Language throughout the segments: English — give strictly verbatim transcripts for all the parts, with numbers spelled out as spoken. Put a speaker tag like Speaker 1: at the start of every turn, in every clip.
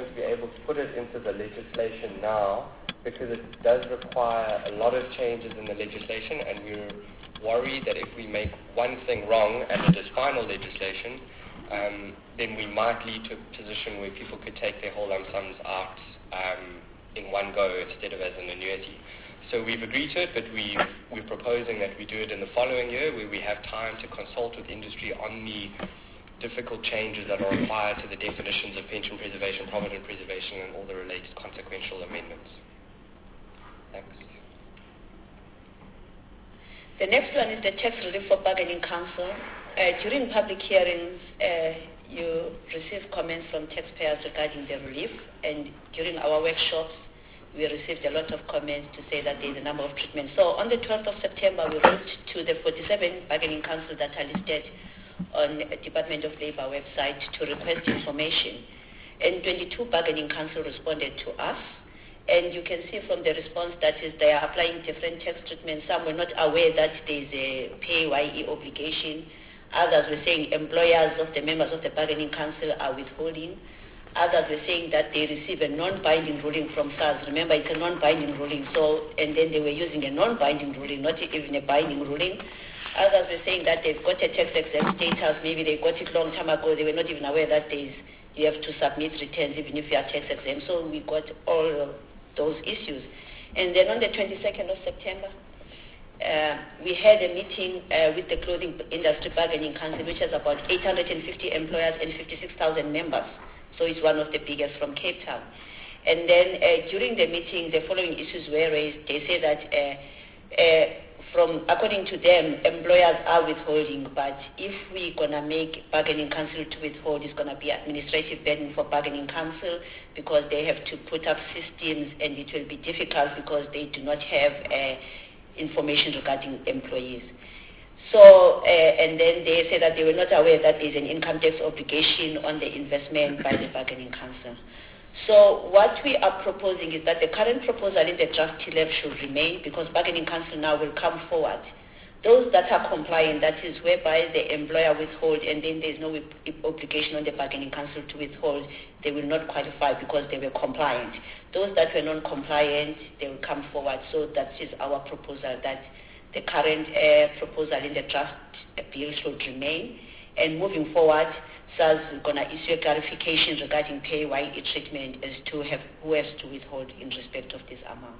Speaker 1: to be able to put it into the legislation now because it does require a lot of changes in the legislation, and we're worried that if we make one thing wrong and it is final legislation, um, then we might lead to a position where people could take their whole lump sums out um, in one go instead of as an annuity. So we've agreed to it, but we, we're proposing that we do it in the following year where we have time to consult with industry on the difficult changes that are required to the definitions of pension preservation, provident preservation, and all the related consequential amendments. Thanks.
Speaker 2: The next one is the tax relief for bargaining council. Uh, during public hearings, uh, you received comments from taxpayers regarding the relief, and during our workshops, we received a lot of comments to say that there is a number of treatments. So on the twelfth of September, we wrote to the forty-seven bargaining councils that are listed on the Department of Labour website to request information. And twenty-two bargaining councils responded to us. And you can see from the response that is they are applying different tax treatments. Some were not aware that there is a P A Y E obligation. Others were saying employers of the members of the bargaining council are withholding. Others were saying that they receive a non-binding ruling from SARS. Remember, it's a non-binding ruling, so, and then they were using a non-binding ruling, not even a binding ruling. Others were saying that they've got a tax-exempt status. Maybe they got it long time ago. They were not even aware that there's, you have to submit returns even if you are tax-exempt. So we got all of those issues. And then on the twenty-second of September, uh, we had a meeting uh, with the Clothing Industry Bargaining Council, which has about eight hundred fifty employers and fifty-six thousand members. So it's one of the biggest from Cape Town. And then uh, during the meeting, the following issues were raised. They say that uh, uh, from, according to them, employers are withholding, but if we're going to make bargaining council to withhold, it's going to be administrative burden for bargaining council because they have to put up systems, and it will be difficult because they do not have uh, information regarding employees. So, uh, and then they say that they were not aware that there is an income tax obligation on the investment by the bargaining council. So what we are proposing is that the current proposal in the draft T L E F should remain because bargaining council now will come forward. Those that are compliant, that is whereby the employer withhold and then there is no obligation on the bargaining council to withhold, they will not qualify because they were compliant. Those that were non-compliant, they will come forward. So that is our proposal, that the current uh, proposal in the draft bill should remain. And moving forward, SARS is going to issue a clarification regarding P A Y E treatment as to have who has to withhold in respect of this amount.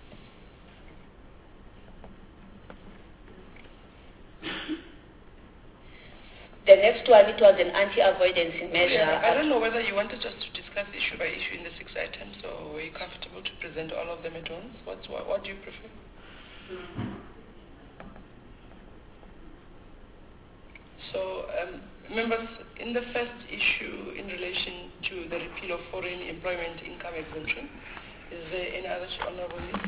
Speaker 2: The next one, it was an anti-avoidance measure.
Speaker 3: Yeah, I don't know whether you wanted just to discuss issue by issue in the six items, or were you comfortable to present all of them at once? What's, what, what do you prefer? So, um, members, in the first issue in relation to the repeal of foreign employment income exemption, is there any other honourable news?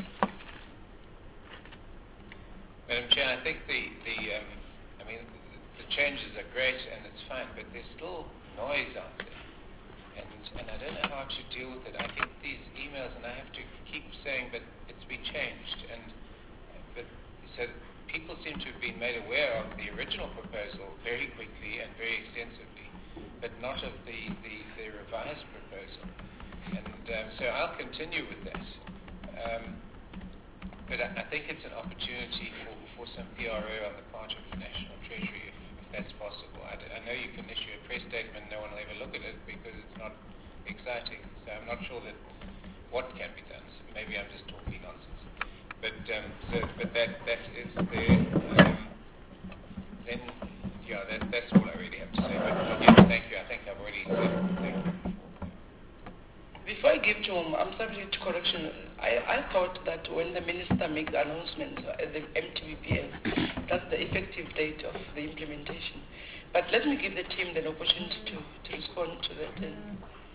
Speaker 4: Madam Chair, I think the, the um, I mean, the, the changes are great and it's fine, but there's still noise out there. And, and I don't know how to deal with it. I think these emails, and I have to keep saying, but it's been changed. And, but, so people seem to have been made aware of the original proposal very quickly and very extensively, but not of the, the, the revised proposal. And um, so I'll continue with that. Um, but I, I think it's an opportunity for, for some P R O on the part of the National Treasury, if, if that's possible. I, I know you can issue a press statement, no one will ever look at it because it's not exciting. So I'm not sure that what can be done. So maybe I'm just talking nonsense. But um, so, but that that is there. Um, then, yeah, that, that's all I really have to say. But uh, yes, thank you. I think I've already said. Thank you.
Speaker 3: Before I give to him, I'm subject to correction. I, I thought that when the minister makes announcements at the M T B P S, that's the effective date of the implementation. But let me give the team the opportunity to, to respond to that. And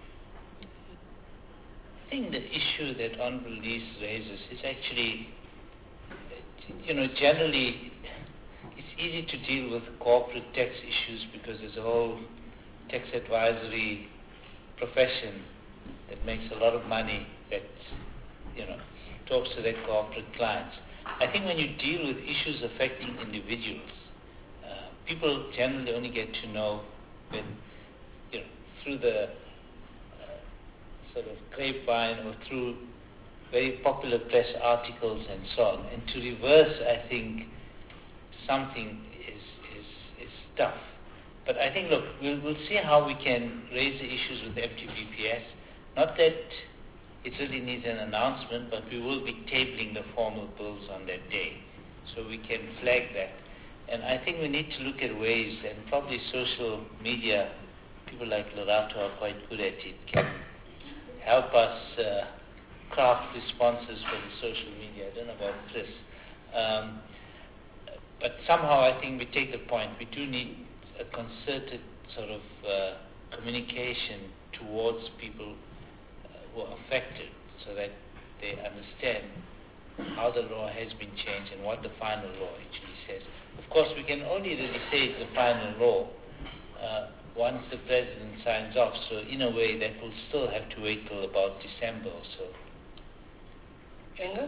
Speaker 5: I think the issue that Honorable Lees raises is actually, you know, generally it's easy to deal with corporate tax issues because there's a whole tax advisory profession that makes a lot of money that, you know, talks to their corporate clients. I think when you deal with issues affecting individuals, uh, people generally only get to know when, you know, through the sort of grapevine or through very popular press articles and so on. And to reverse, I think, something is, is, is tough. But I think, look, we'll, we'll see how we can raise the issues with M T B P S. Not that it really needs an announcement, but we will be tabling the formal bills on that day. So we can flag that. And I think we need to look at ways, and probably social media, people like Lerato are quite good at it, can help us uh, craft responses for the social media. I don't know about Chris. Um, but somehow I think we take the point. We do need a concerted sort of uh, communication towards people uh, who are affected so that they understand how the law has been changed and what the final law actually says. Of course, we can only really say it's the final law uh, once the President signs off. So in a way, that will still have to wait till about December or so.
Speaker 3: Enga?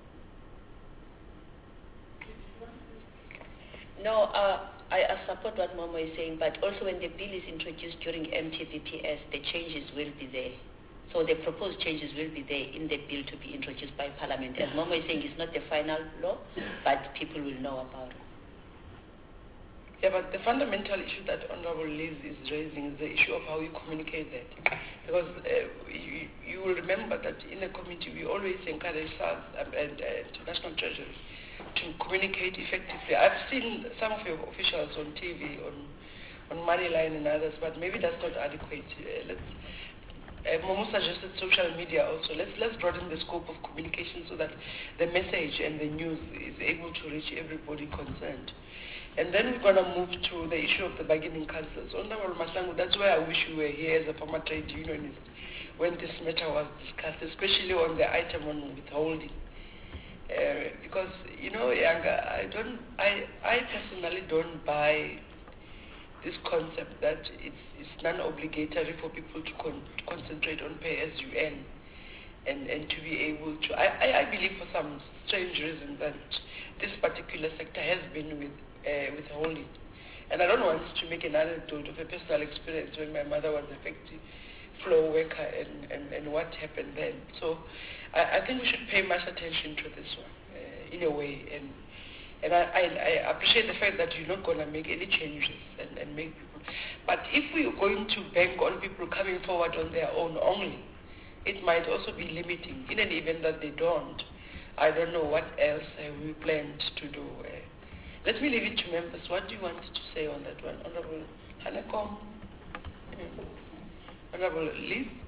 Speaker 2: No, uh, I, I support what Momo is saying, but also when the bill is introduced during M T B P S, the changes will be there. So the proposed changes will be there in the bill to be introduced by Parliament. As Momo is saying, it's not the final law, but people will know about it.
Speaker 3: Yeah, but the fundamental issue that Honorable Liz is raising is the issue of how you communicate that. Because uh, you, you will remember that in the committee we always encourage SARS and, and uh, National Treasury to communicate effectively. I've seen some of your officials on T V, on, on Moneyline and others, but maybe that's not adequate. Uh, let's, uh, Momo suggested social media also. Let's, let's broaden the scope of communication so that the message and the news is able to reach everybody concerned. And then we're going to move to the issue of the bargaining councils. Honorable Mahlangu, that's why I wish you were here as a former trade unionist when this matter was discussed, especially on the item on withholding. Uh, because, you know, Yanga, I don't, I, I personally don't buy this concept that it's, it's non-obligatory for people to, con to concentrate on pay as you earn and, and to be able to, I, I, I believe for some strange reason that this particular sector has been with Uh, withholding. And I don't want to make an anecdote of a personal experience when my mother was a factory floor worker and, and, and what happened then. So I, I think we should pay much attention to this one uh, in a way. And and I, I, I appreciate the fact that you're not going to make any changes and, and make people. But if we're going to bank on people coming forward on their own only, it might also be limiting. In an event that they don't, I don't know what else have we planned to do. Uh, Let me leave it to members. What do you want to say on that one? Honorable Hanekom? Mm. Honorable Liz?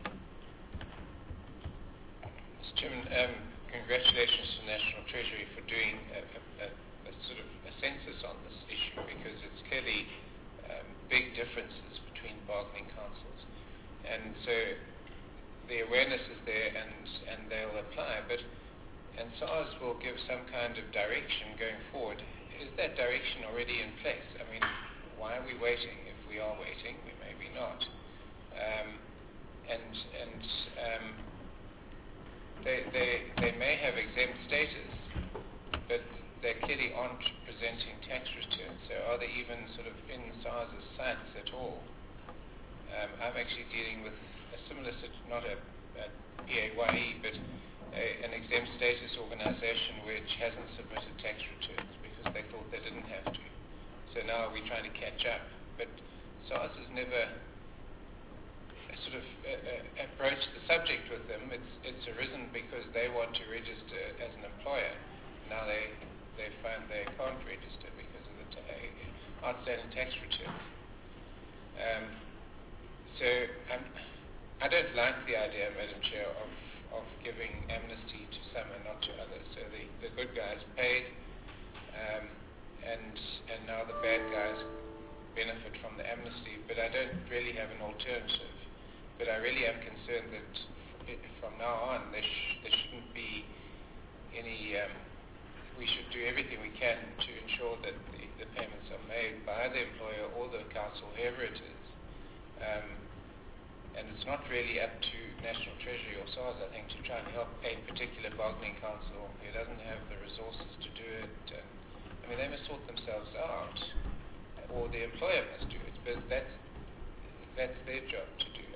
Speaker 4: Mister Chairman, um, congratulations to the National Treasury for doing a, a, a sort of a census on this issue, because it's clearly um, big differences between bargaining councils. And so the awareness is there and, and they'll apply, but and SARS will give some kind of direction going forward. Is that direction already in place? I mean, why are we waiting? If we are waiting, we maybe not. Um, and and um, they, they, they may have exempt status, but they clearly aren't presenting tax returns. So are they even sort of in SARS's sights at all? Um, I'm actually dealing with a similar, not a, a P A Y E, but a, an exempt status organization which hasn't submitted tax returns because they thought they didn't have to. So now we're trying to catch up. But SARS has never uh, sort of uh, uh, approached the subject with them. It's, it's arisen because they want to register as an employer. Now they, they find they can't register because of the ta outstanding tax returns. Um, so um, I don't like the idea, Madam Chair, of, of giving amnesty to some and not to others. So the, the good guys paid, um, and and now the bad guys benefit from the amnesty. But I don't really have an alternative. But I really am concerned that f from now on there, sh there shouldn't be any. Um, we should do everything we can to ensure that the, the payments are made by the employer or the council, whoever it is. Um, and it's not really up to National Treasury or SARS, I think, to try and help a particular bargaining council who doesn't have the resources to do it. And, I mean, they must sort themselves out, or the employer must do it, but that's, that's their job to do. I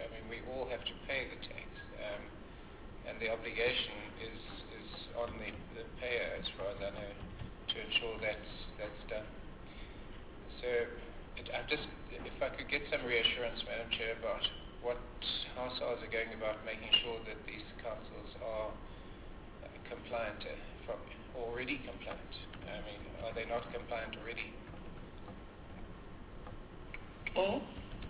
Speaker 4: I mean, we all have to pay the tax, um, and the obligation is is on the, the payer, as far as I know, to ensure that's that's done. So, it, I just, if I could get some reassurance, Madam Chair, about what how SARS are going about making sure that these councils are uh, compliant, uh, from already compliant. I mean, are they not compliant already?
Speaker 3: Oh,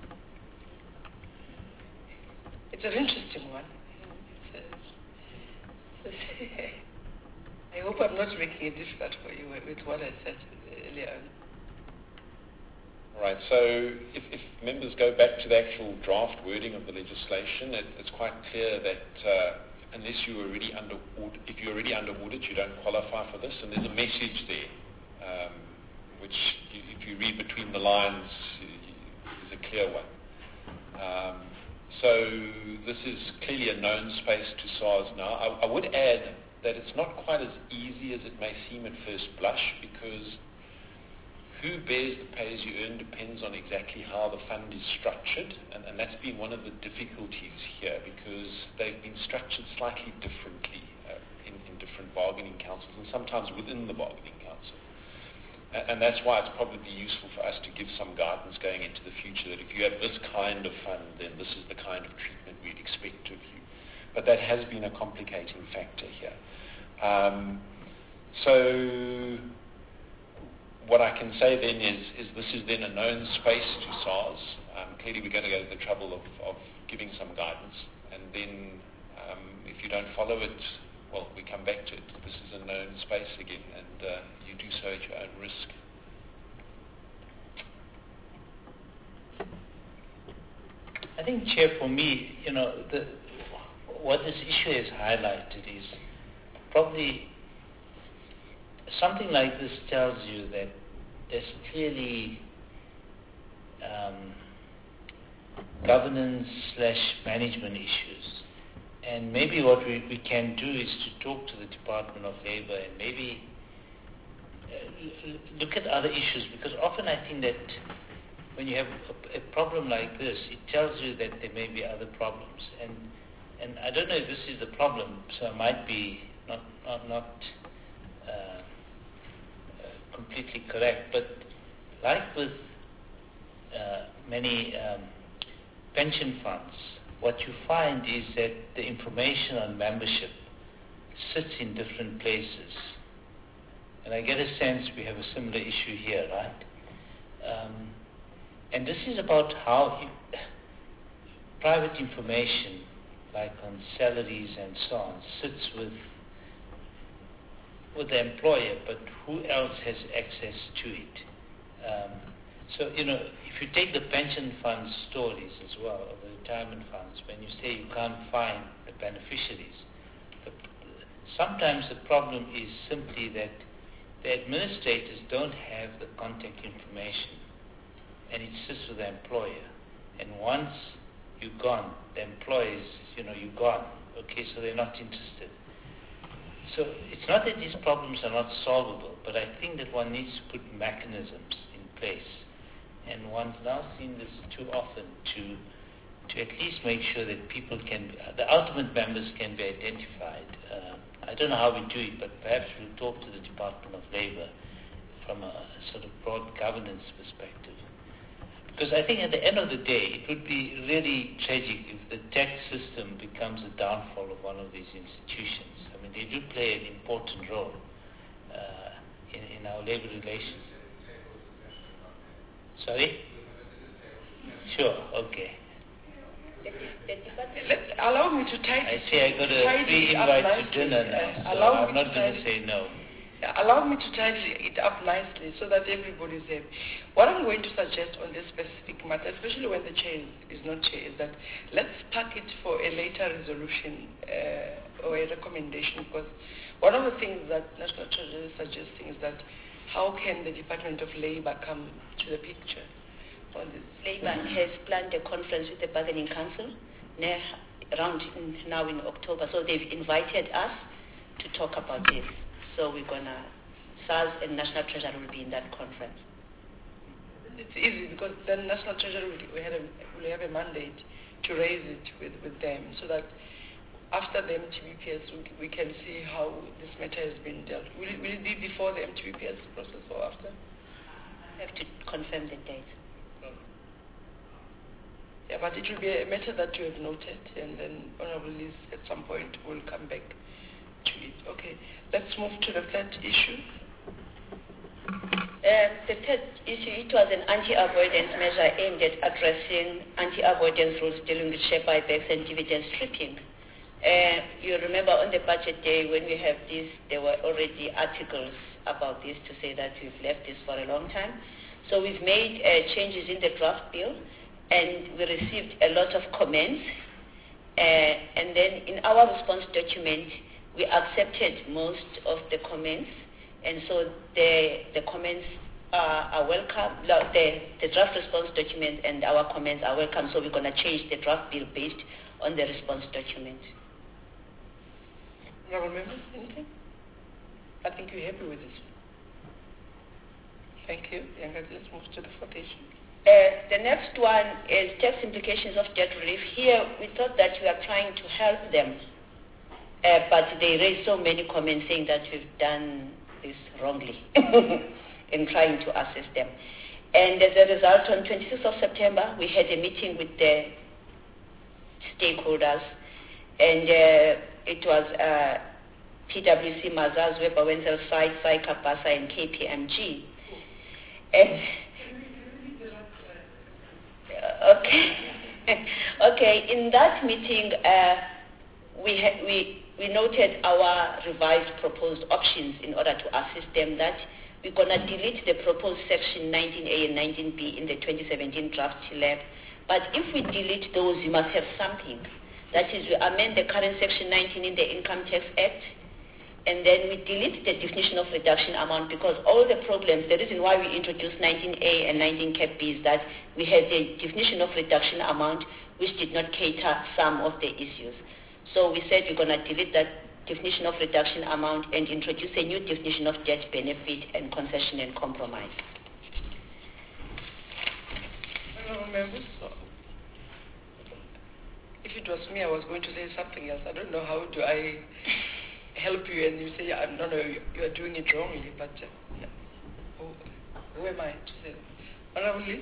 Speaker 3: it's an interesting one. It's a, it's a I hope I'm not making it difficult for you with what I said earlier on.
Speaker 6: All right, so if, if members go back to the actual draft wording of the legislation, it, it's quite clear that uh, unless you already under audit, if you're already under audit, you don't qualify for this, and there's a message there, um, which you, if you read between the lines, is a clear one. Um, so this is clearly a known space to SARS now. I, I would add that it's not quite as easy as it may seem at first blush, because who bears the pay-as-you-earn depends on exactly how the fund is structured, and, and that's been one of the difficulties here, because they've been structured slightly differently uh, in, in different bargaining councils, and sometimes within the bargaining council. And, and that's why it's probably useful for us to give some guidance going into the future, that if you have this kind of fund, then this is the kind of treatment we'd expect of you. But that has been a complicating factor here. Um, so... What I can say then is, is this is then a known space to SARS. Um, clearly we're going to go to the trouble of, of giving some guidance, and then um, if you don't follow it, well, we come back to it. This is a known space again, and uh, you do so at your own risk.
Speaker 5: I think, Chair, for me, you know, the, what this issue has highlighted is probably something like this tells you that there's clearly um, governance slash management issues. And maybe what we, we can do is to talk to the Department of Labour and maybe uh, look at other issues, because often I think that when you have a, a problem like this, it tells you that there may be other problems. And and I don't know if this is the problem, so I might be not, not, not uh, completely correct, but like with uh, many um, pension funds, what you find is that the information on membership sits in different places. And I get a sense we have a similar issue here, right? Um, and this is about how you, private information, like on salaries and so on, sits with with the employer, but who else has access to it? Um, so, you know, if you take the pension fund stories as well, or the retirement funds, when you say you can't find the beneficiaries, the, sometimes the problem is simply that the administrators don't have the contact information, and it sits with the employer. And once you're gone, the employers, you know, you're gone. Okay, so they're not interested. So it's not that these problems are not solvable, but I think that one needs to put mechanisms in place. And one's now seen this too often to to at least make sure that people can, the ultimate members can be identified. Uh, I don't know how we do it, but perhaps we'll talk to the Department of Labour from a sort of broad governance perspective. Because I think at the end of the day, it would be really tragic if the tax system becomes the downfall of one of these institutions. I mean, they do play an important role uh, in, in our labour relations. Sorry? Sure, okay.
Speaker 3: Let, allow me to tidy
Speaker 5: I see I got a free invite to dinner now, so
Speaker 3: allow
Speaker 5: I'm not going to say no.
Speaker 3: Allow me to tidy it up nicely so that everybody's happy. What I'm going to suggest on this specific matter, especially when the chair is, is not chair, is that let's park it for a later resolution uh, or a recommendation, because one of the things that National Treasury is suggesting is that how can the Department of Labour come to the picture on this?
Speaker 2: Labour has planned a conference with the Bargaining Council ne- around in, now in October, so they've invited us to talk about this. So we're going to, SARS and National Treasury will be in that conference.
Speaker 3: It's easy because then National Treasury will, will, have, a, will have a mandate to raise it with, with them so that after the M T B P S we, we can see how this matter has been dealt. Will it, will it be before the M T B P S process or after?
Speaker 2: I have to confirm the date.
Speaker 3: Yeah, but it will be a matter that you have noted, and then Honorable Liz at some point will come back to it. Okay, let's move to the third issue.
Speaker 2: Uh, the third issue, it was an anti-avoidance measure aimed at addressing anti-avoidance rules dealing with share buybacks and dividend stripping. Uh, you remember on the budget day when we have this, there were already articles about this to say that we've left this for a long time. So we've made uh, changes in the draft bill, and we received a lot of comments. Uh, and then in our response document, we accepted most of the comments. And so the, the comments are, are welcome. The, the draft response document and our comments are welcome. So we're going to change the draft bill based on the response document.
Speaker 3: Honourable members, anything? I think you're happy with this one. Thank you. Let's move to the fourth issue.
Speaker 2: Uh, the next one is tax implications of debt relief. Here, we thought that we are trying to help them, uh, but they raised so many comments saying that we've done this wrongly in trying to assess them. And as a result, on twenty-sixth of September, we had a meeting with the stakeholders, and uh, it was uh, P W C, Mazars, Weber, Wenzel, Site, SAICA, BASA, and K P M G. And Okay. Okay. In that meeting, uh, we, ha- we we noted our revised proposed options in order to assist them. That we're gonna delete the proposed section nineteen A and nineteen B in the twenty seventeen draft T L A B. But if we delete those, you must have something. That is, we amend the current section nineteen in the Income Tax Act, and then we delete the definition of reduction amount, because all the problems, the reason why we introduced nineteen A and nineteen Cap B is that we had the definition of reduction amount which did not cater some of the issues. So we said we're going to delete that definition of reduction amount and introduce a new definition of debt benefit and concession and compromise.
Speaker 3: Honourable members, if it was me, I was going to say something else. I don't know how do I help you, and you say, I'm no, no, you are doing it wrongly, but uh, yeah. who, who am I to say that? Honourable Liz?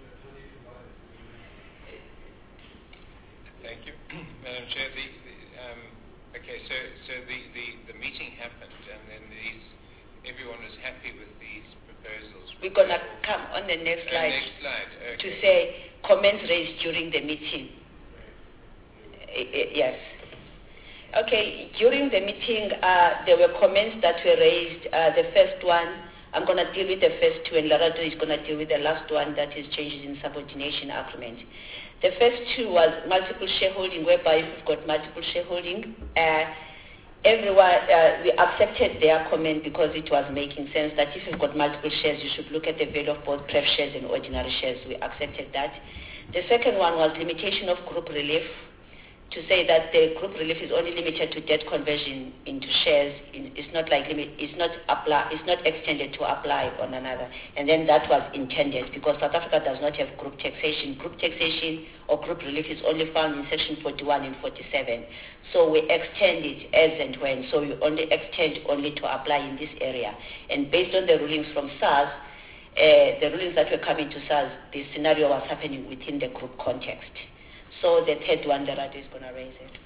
Speaker 4: Thank you, Madam Chair. The, the, um, okay, so so the, the, the meeting happened, and then these everyone was happy with these proposals.
Speaker 2: We're going to come on the next
Speaker 4: Uh,
Speaker 2: slide,
Speaker 4: next slide. Okay.
Speaker 2: to say comments raised during the meeting. Uh, uh, yes. Okay, during the meeting, uh, there were comments that were raised. Uh, the first one, I'm going to deal with the first two, and Larato is going to deal with the last one, that is changes in subordination agreement. The first two was multiple shareholding, whereby if you've got multiple shareholding, uh, everyone, uh, we accepted their comment because it was making sense that if you've got multiple shares, you should look at the value of both pref shares and ordinary shares. We accepted that. The second one was limitation of group relief, to say that the group relief is only limited to debt conversion into shares. It's not like limit, it's not apply, it's not extended to apply on another. And then that was intended because South Africa does not have group taxation. Group taxation or group relief is only found in section forty-one and forty-seven. So we extend it as and when. So we only extend only to apply in this area. And based on the rulings from SARS, uh, the rulings that were coming to SARS, the scenario was happening within the group context. So the third one, the Rado is going to raise it.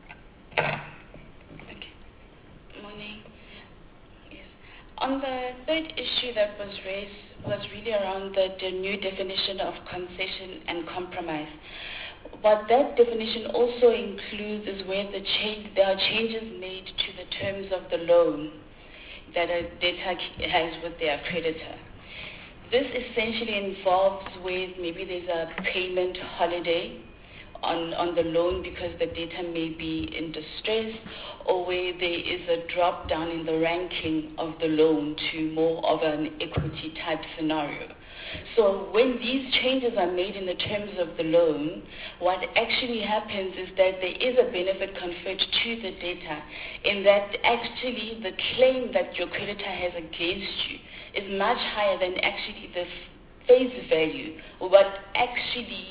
Speaker 7: Okay. Morning. Yes. On the third issue that was raised was really around the, the new definition of concession and compromise. What that definition also includes is where the change, there are changes made to the terms of the loan that a debtor has with their creditor. This essentially involves where maybe there's a payment holiday on, on the loan because the debtor may be in distress, or where there is a drop down in the ranking of the loan to more of an equity type scenario. So when these changes are made in the terms of the loan, what actually happens is that there is a benefit conferred to the debtor in that actually the claim that your creditor has against you is much higher than actually the face value, what actually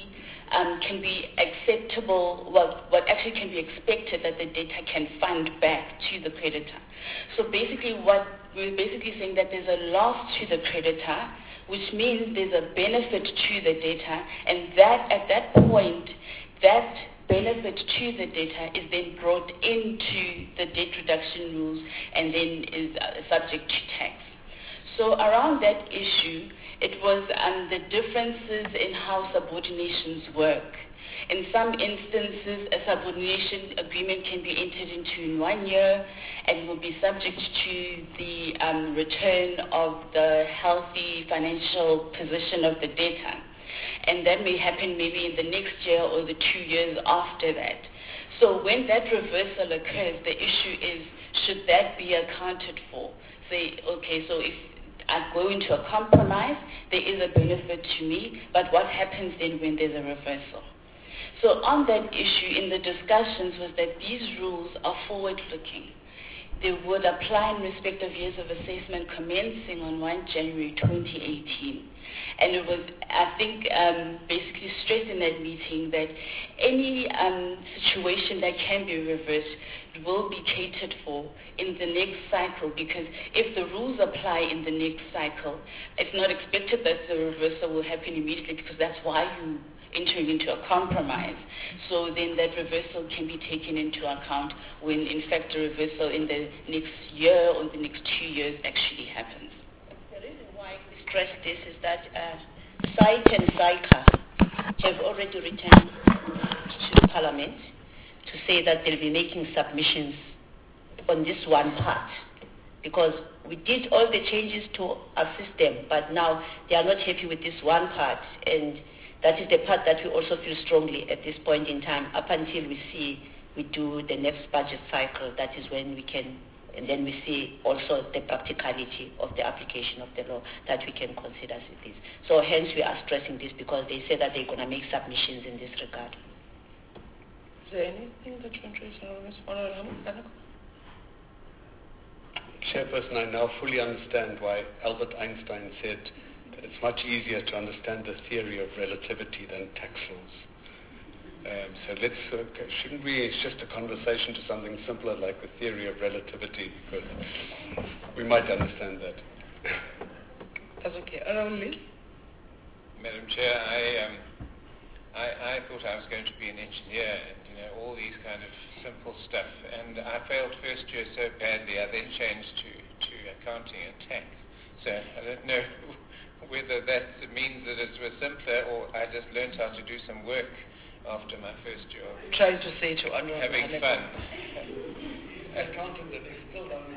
Speaker 7: um, can be acceptable, well, what actually can be expected that the debtor can fund back to the creditor. So basically what we're basically saying that there's a loss to the creditor, which means there's a benefit to the debtor, and that at that point, that benefit to the debtor is then brought into the debt reduction rules and then is uh, subject to tax. So around that issue, it was um, the differences in how subordinations work. In some instances, a subordination agreement can be entered into in one year and will be subject to the um, return of the healthy financial position of the debtor. And that may happen maybe in the next year or the two years after that. So when that reversal occurs, the issue is, should that be accounted for? Say, okay, so if I go into a compromise, there is a benefit to me, but what happens then when there's a reversal? So on that issue, in the discussions, was that these rules are forward-looking. They would apply in respect of years of assessment commencing on first of January twenty eighteen. And it was, I think, um, basically stressed in that meeting that any um, situation that can be reversed will be catered for in the next cycle, because if the rules apply in the next cycle, it's not expected that the reversal will happen immediately, because that's why you entering into a compromise. So then that reversal can be taken into account when in fact the reversal in the next year or the next two years actually happens.
Speaker 2: The reason why we stress this is that uh, S I T and S I C A have already returned to Parliament to say that they'll be making submissions on this one part, because we did all the changes to our system, but now they are not happy with this one part, and that is the part that we also feel strongly at this point in time, up until we see, we do the next budget cycle. That is when we can, and then we see also the practicality of the application of the law, that we can consider this. So hence we are stressing this, because they say that they're going to make submissions in this regard.
Speaker 3: Is there anything that you want to raise on this?
Speaker 8: Chairperson, I now fully understand why Albert Einstein said that it's much easier to understand the theory of relativity than tax laws. Um, so let's, uh, shouldn't we shift the conversation to something simpler like the theory of relativity, because we might understand that.
Speaker 3: That's okay. Around Liz?
Speaker 4: Madam Chair, I, um, I, I thought I was going to be an engineer and, you know, all these kind of simple stuff. And I failed first year so badly, I then changed to, to accounting and tax. So I don't know whether that means that it was simpler or I just learned how to do some work after my first year.
Speaker 3: Trying to say to Honorable
Speaker 4: Having fun.
Speaker 3: Accounting that they still don't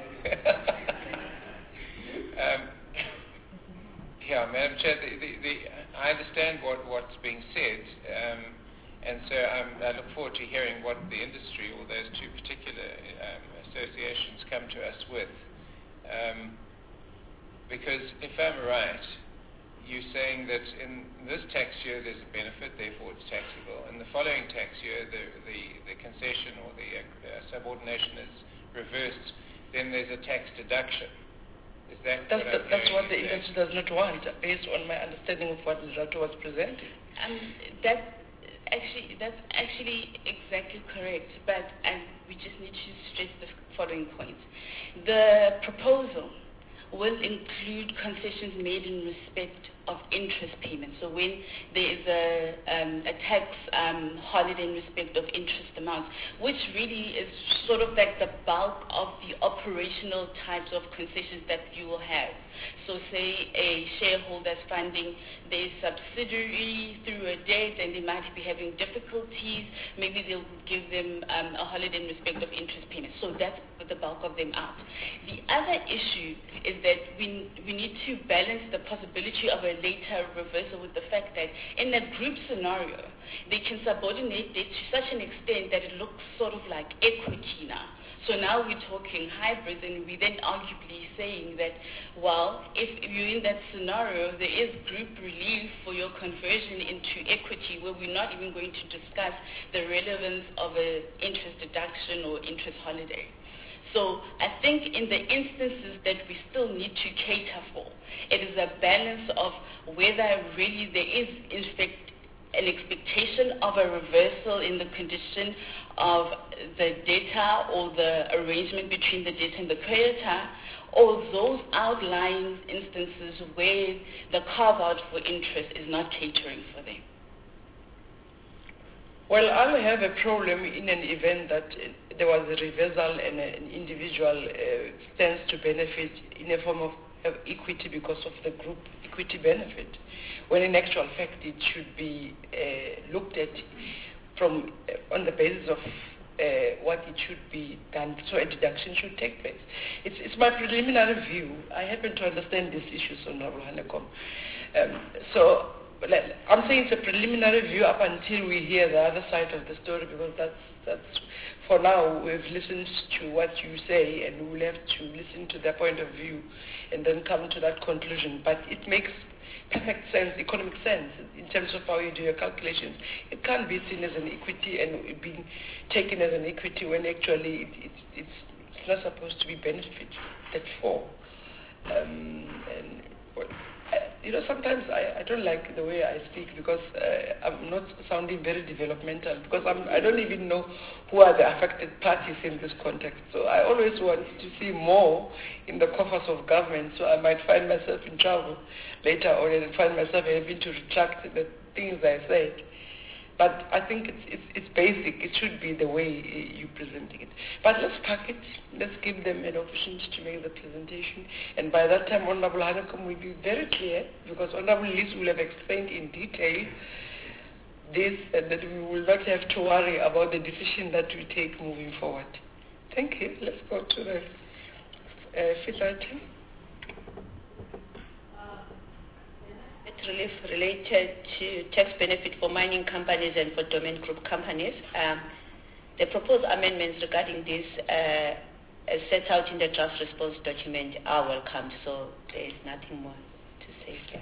Speaker 4: um, yeah, Madam Chair, the, the, the, I understand what, what's being said, um, and so I'm, I look forward to hearing what the industry or those two particular um, associations come to us with. Um, because if I'm right, you're saying that in this tax year there's a benefit, therefore it's taxable. In the following tax year, the, the, the concession or the uh, subordination is reversed, then there's a tax deduction. Is that
Speaker 3: That's,
Speaker 4: what
Speaker 3: the,
Speaker 4: I'm
Speaker 3: that's what
Speaker 4: you
Speaker 3: the
Speaker 4: say?
Speaker 3: industry does not want, based on my understanding of what Zato was presenting.
Speaker 7: Um, that actually, that's actually exactly correct, but um, we just need to stress the following points. The proposal will include concessions made in respect of interest payments. So when there is a, um, a tax um, holiday in respect of interest amounts, which really is sort of like the bulk of the operational types of concessions that you will have. So say a shareholder's funding their subsidiary through a debt and they might be having difficulties, maybe they'll give them um, a holiday in respect of interest payments. So that's the bulk of them out. The other issue is that we, we need to balance the possibility of a later reversal with the fact that in a group scenario, they can subordinate debt to such an extent that it looks sort of like equity now. So now we're talking hybrids, and we're then arguably saying that, well, if you're in that scenario, there is group relief for your conversion into equity, where we're not even going to discuss the relevance of an interest deduction or interest holiday. So I think in the instances that we still need to cater for, it is a balance of whether really there is in fact an expectation of a reversal in the condition of the debtor or the arrangement between the debtor and the creditor, or those outlying instances where the carve-out for interest is not catering for them?
Speaker 3: Well, I'll have a problem in an event that uh, there was a reversal and an individual uh, stands to benefit in a form of, of equity because of the group equity benefit, when in actual fact it should be uh, looked at from uh, on the basis of uh, what it should be done, so a deduction should take place. It's, it's my preliminary view. I happen to understand these issues, Honorable Hanekom. Um, so I'm saying it's a preliminary view up until we hear the other side of the story, because that's, that's for now, we've listened to what you say and we'll have to listen to their point of view and then come to that conclusion. But it makes perfect sense, economic sense, in terms of how you do your calculations. It can't be seen as an equity and being taken as an equity when actually it, it, it's, it's not supposed to be benefited for. Um, and, well, You know, sometimes I, I don't like the way I speak because uh, I'm not sounding very developmental, because I'm, I don't even know who are the affected parties in this context. So I always want to see more in the coffers of government, so I might find myself in trouble later on and find myself having to retract the things I said. But I think it's, it's, it's basic. It should be the way you're presenting it. But let's pack it. Let's give them an option to make the presentation. And by that time, Honorable Hanekom will be very clear, because Honorable Liz will have explained in detail this, and that we will not have to worry about the decision that we take moving forward. Thank you. Let's go to the uh, fifth item.
Speaker 2: Relief related to tax benefit for mining companies and for domain group companies. Um, the proposed amendments regarding this, uh, as set out in the draft response document, are welcomed, so there is nothing more to say here.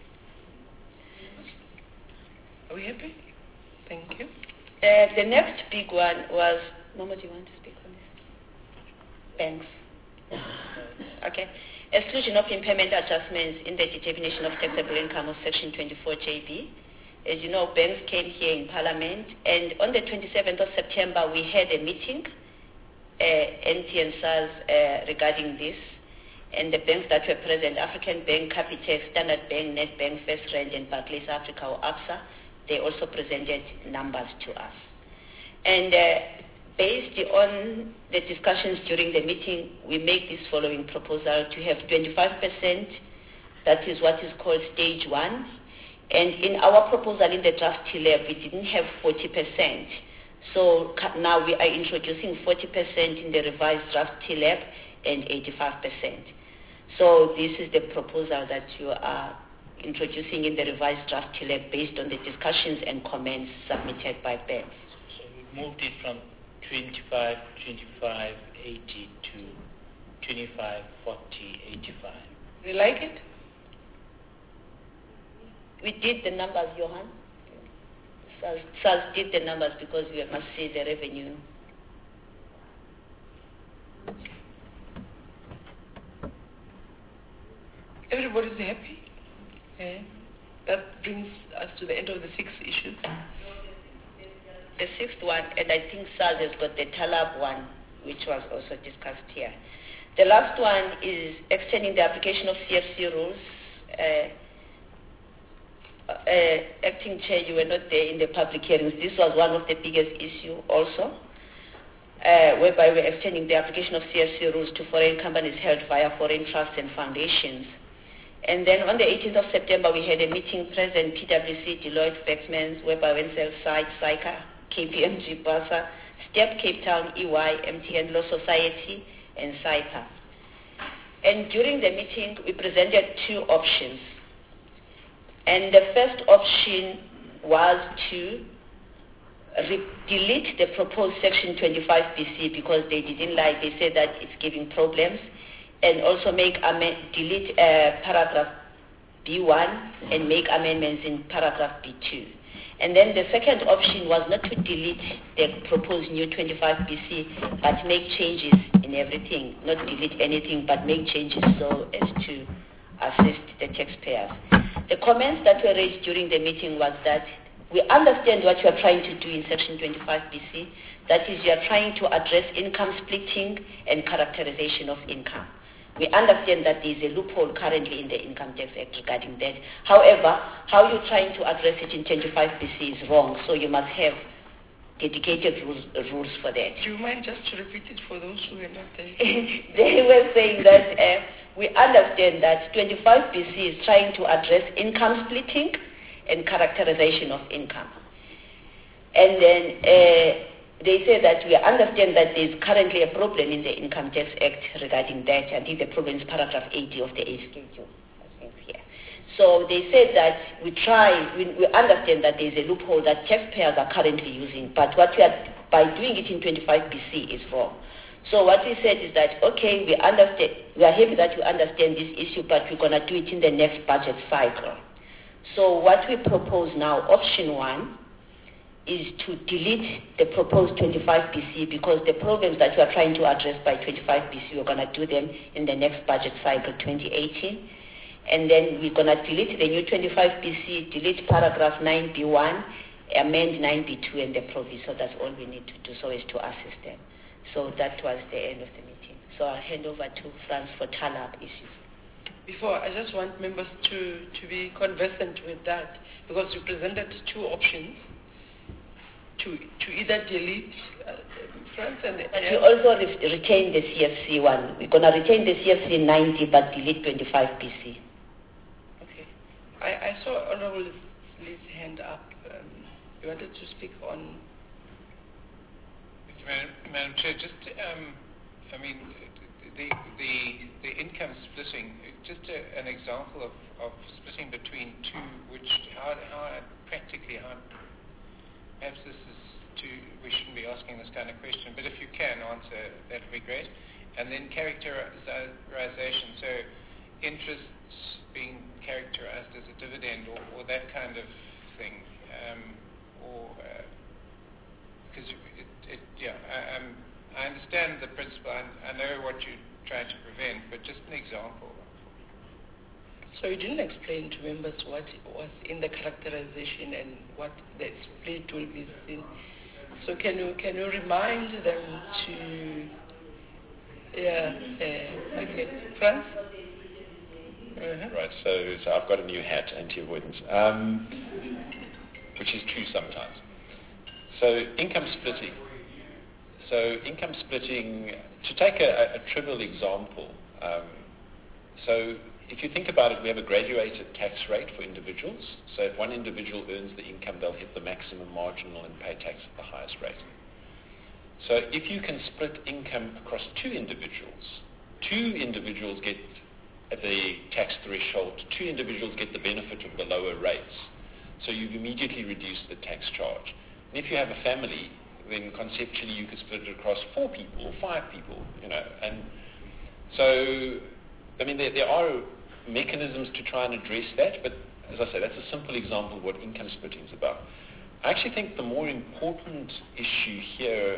Speaker 3: Are we happy? Thank you.
Speaker 2: Uh, the next big one was, Momo, do you want to speak on this? Banks. Okay. Exclusion of impairment adjustments in the determination of taxable income of Section twenty-four J B. As you know, banks came here in Parliament, and on the twenty-seventh of September, we had a meeting, uh, N T and SARS, uh, regarding this. And the banks that were present, African Bank, Capitec, Standard Bank, Nedbank, First Rand, and Barclays Africa, or ABSA, they also presented numbers to us. And uh, based on the discussions during the meeting, we make this following proposal to have twenty-five percent, that is what is called stage one. And in our proposal in the draft T L A B, we didn't have forty percent. So now we are introducing forty percent in the revised draft T L A B and eighty-five percent. So this is the proposal that you are introducing in the revised draft T L A B based on the discussions and comments submitted by banks.
Speaker 5: So we moved it from twenty-five, twenty-five, eighty to twenty-five, forty, eighty-five.
Speaker 3: You like it?
Speaker 2: We did the numbers, Johan. SARS, SARS did the numbers because we must see the revenue.
Speaker 3: Everybody's happy? Yeah. That brings us to the end of the sixth issue.
Speaker 2: The sixth one, and I think SARS has got the Talab one, which was also discussed here. The last one is extending the application of C F C rules. Uh, uh, Acting Chair, you were not there in the public hearings. This was one of the biggest issues also, uh, whereby we're extending the application of C F C rules to foreign companies held via foreign trusts and foundations. And then on the eighteenth of September, we had a meeting present, P W C, Deloitte, Vexmans, whereby Wensel, SITE, SICA, K P M G, BASA, STEP, Cape Town, E Y, M T N, Law Society, and SIPA. And during the meeting, we presented two options. And the first option was to re- delete the proposed Section twenty-five B C because they didn't like, they said that it's giving problems, and also make am- delete uh, paragraph B one and make amendments in paragraph B two. And then the second option was not to delete the proposed new twenty-five B C, but make changes in everything, not delete anything, but make changes so as to assist the taxpayers. The comments that were raised during the meeting was that we understand what you are trying to do in Section twenty-five B C. That is, you are trying to address income splitting and characterization of income. We understand that there is a loophole currently in the Income Tax Act regarding that. However, how you're trying to address it in twenty-five B C is wrong, so you must have dedicated rules, rules for that.
Speaker 3: Do you mind just to repeat it for those who are not there?
Speaker 2: They were saying that uh, we understand that twenty-five B C is trying to address income splitting and characterization of income. And then uh, they say that we understand that there is currently a problem in the Income Tax Act regarding that. I think the problem is paragraph eighty of the A schedule, I think, yeah. So they said that we try, we, we understand that there is a loophole that taxpayers are currently using, but what we are, by doing it in twenty-five B C is wrong. So what we said is that, okay, we understand, we are happy that you understand this issue, but we're going to do it in the next budget cycle. So what we propose now, option one, is to delete the proposed twenty-five B C, because the problems that we are trying to address by twenty-five B C, we're going to do them in the next budget cycle, twenty eighteen. And then we're going to delete the new twenty-five B C, delete paragraph nine B one, amend nine B two and the proviso. So that's all we need to do so as to assist them. So that was the end of the meeting. So I'll hand over to Franz for tally-up issues.
Speaker 3: Before, I just want members to, to be conversant with that, because you presented two options. To, to either delete uh, France and...
Speaker 2: But you also re- retain the C F C one. We're going to retain the C F C ninety, but delete twenty-five B C.
Speaker 3: Okay. I, I saw Honorable Lee's hand up. Um, you wanted to speak on...
Speaker 4: Madam, Madam Chair, just, um, I mean, the, the, the income splitting, just a, an example of, of splitting between two, which, how, how practically, how... Perhaps this is too, we shouldn't be asking this kind of question, but if you can answer, that would be great. And then characterization, so interests being characterized as a dividend or, or that kind of thing. Um, or, because uh, it, it, yeah, I, um, I understand the principle, I, I know what you're trying to prevent, but just an example.
Speaker 3: So you didn't explain to members what was in the characterization and what the split will be seen. So can you can you remind them to, yeah, uh, okay, France? Uh-huh.
Speaker 6: Right, so, so I've got a new hat, anti-avoidance, um, which is true sometimes. So income splitting. So income splitting, to take a, a trivial example, um, so if you think about it, we have a graduated tax rate for individuals. So if one individual earns the income, they'll hit the maximum marginal and pay tax at the highest rate. So if you can split income across two individuals, two individuals get at the tax threshold, two individuals get the benefit of the lower rates. So you've immediately reduced the tax charge. And if you have a family, then conceptually you could split it across four people or five people, you know. And so, I mean, there, there are mechanisms to try and address that, but as I say, that's a simple example of what income splitting is about. I actually think the more important issue here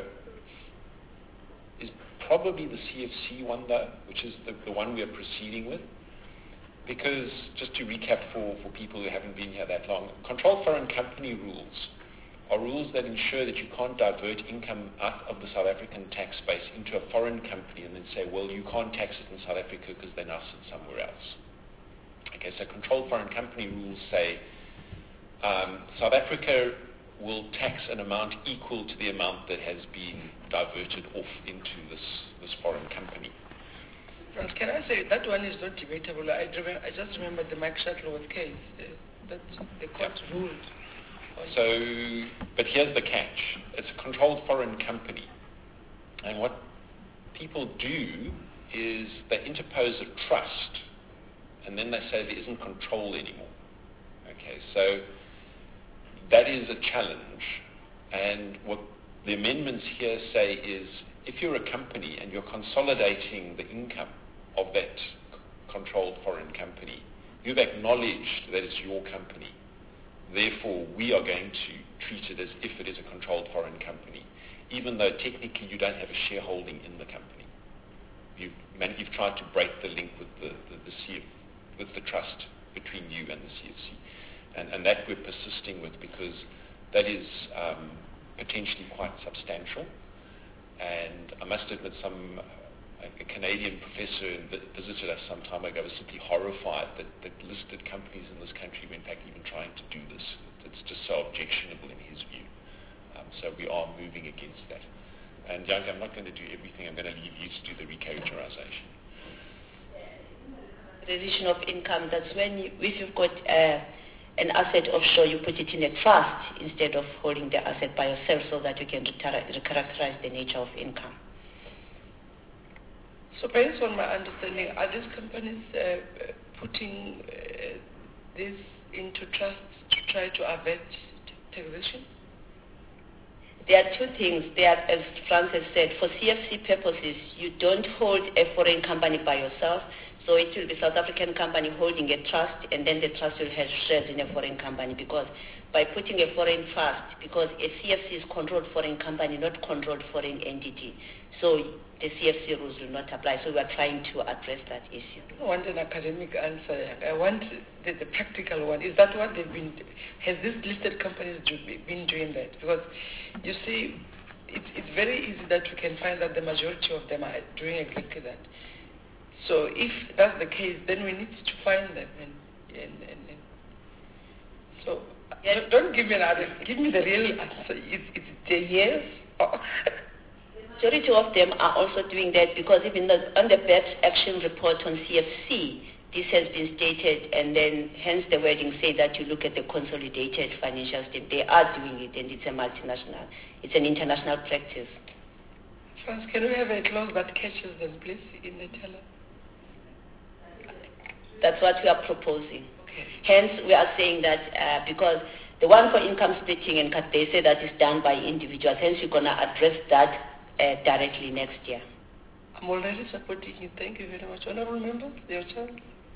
Speaker 6: is probably the C F C one, though, which is the, the one we are proceeding with. Because, just to recap for, for people who haven't been here that long, controlled foreign company rules are rules that ensure that you can't divert income out of the South African tax base into a foreign company and then say, well, you can't tax it in South Africa because they now sit somewhere else. Okay, so controlled foreign company rules say um, South Africa will tax an amount equal to the amount that has been diverted off into this, this foreign company.
Speaker 3: Franz, can I say that one is not debatable? I, remember, I just remember the Mike Shuttleworth case uh, that the court yeah. ruled.
Speaker 6: So, but here's the catch. It's a controlled foreign company. And what people do is they interpose a trust and then they say there isn't control anymore. Okay, so that is a challenge. And what the amendments here say is if you're a company and you're consolidating the income of that c- controlled foreign company, you've acknowledged that it's your company. Therefore, we are going to treat it as if it is a controlled foreign company, even though technically you don't have a shareholding in the company. You've, man, you've tried to break the link with the, the, the C F, with the trust between you and the C F C. And, and that we're persisting with because that is um, potentially quite substantial. And I must admit, some a Canadian professor visited us some time ago was simply horrified that, that listed companies in this country were in fact even trying to do this. It's just so objectionable in his view. Um, so we are moving against that. And Janke, I'm not going to do everything. I'm going to leave you to do the recharacterization.
Speaker 2: Realization of income, that's when you, if you've got uh, an asset offshore, you put it in a trust instead of holding the asset by yourself so that you can recharacterize the nature of income.
Speaker 3: So based on my understanding, are these companies uh, putting uh, this into trusts to try to avert taxation?
Speaker 2: There are two things. There are, as Francis said, for C F C purposes, you don't hold a foreign company by yourself. So it will be South African company holding a trust, and then the trust will have shares in a foreign company, because by putting a foreign trust, because a C F C is controlled foreign company, not controlled foreign entity. So the C F C rules will not apply. So we are trying to address that issue.
Speaker 3: I don't want an academic answer. I want the, the practical one. Is that what they've been, has this listed companies do, been doing that? Because you see, it's, it's very easy that we can find that the majority of them are doing exactly that. So if that's the case, then we need to find them. And, and, and, and. So yes. don't, don't give me another, give me the real answer. It's, it's the yes.
Speaker 2: The majority of them are also doing that, because even the, on the B E P S action report on C F C, this has been stated, and then hence the wording say that you look at the consolidated financial statement. They are doing it, and it's a multinational. It's an international practice.
Speaker 3: Frans, can we have a clause that catches them, please, in the teller?
Speaker 2: That's what we are proposing.
Speaker 3: Okay.
Speaker 2: Hence, we are saying that uh, because the one for income splitting, and they say that is done by individuals. Hence, we're going to address that uh, directly next year.
Speaker 3: I'm already supporting you. Thank you very much. Honorable members, your chance.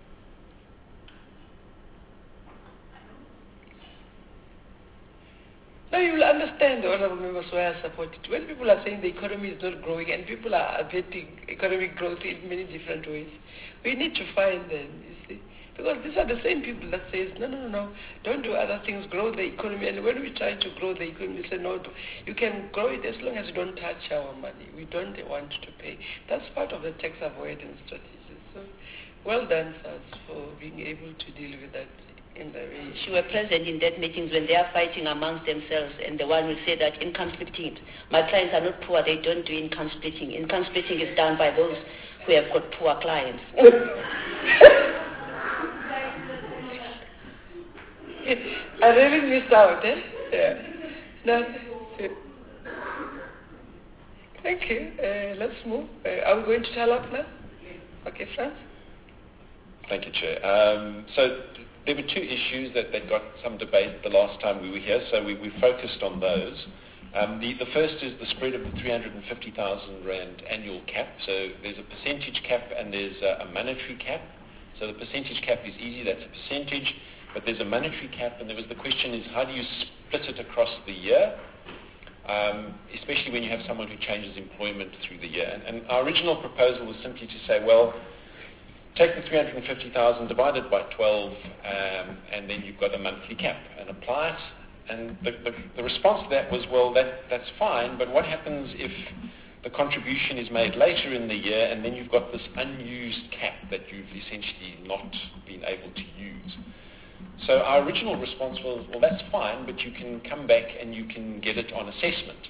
Speaker 3: Now you will understand, the honorable members, why I support it. When people are saying the economy is not growing, and people are abating economic growth in many different ways, we need to find them, you see. Because these are the same people that says, no, no, no, no, don't do other things, grow the economy. And when we try to grow the economy, we say, no, you can grow it as long as you don't touch our money. We don't want to pay. That's part of the tax avoidance strategy. So well done, sirs, for being able to deal with that in the way.
Speaker 2: She were present in that meetings when they are fighting amongst themselves, and the one will say that income splitting, my clients are not poor, they don't do income splitting. Income splitting is done by those who have got poor clients.
Speaker 3: I really missed out, eh? Yeah. No. Thank you. Uh, let's move. Uh, are we going to tell up now? Okay, Frans?
Speaker 6: Thank you, Chair. Um, so there were two issues that, that got some debate the last time we were here, so we, we focused on those. Um, the, the first is the spread of the three hundred fifty thousand rand annual cap. So there's a percentage cap and there's a, a monetary cap. So the percentage cap is easy, that's a percentage, but there's a monetary cap, and there was the question is how do you split it across the year, um, especially when you have someone who changes employment through the year. And, and our original proposal was simply to say, well, take the three hundred fifty thousand, divide it by twelve, um, and then you've got a monthly cap, and apply it. And the, the, the response to that was, well, that, that's fine, but what happens if the contribution is made later in the year, and then you've got this unused cap that you've essentially not been able to use? So our original response was, well, that's fine, but you can come back and you can get it on assessment.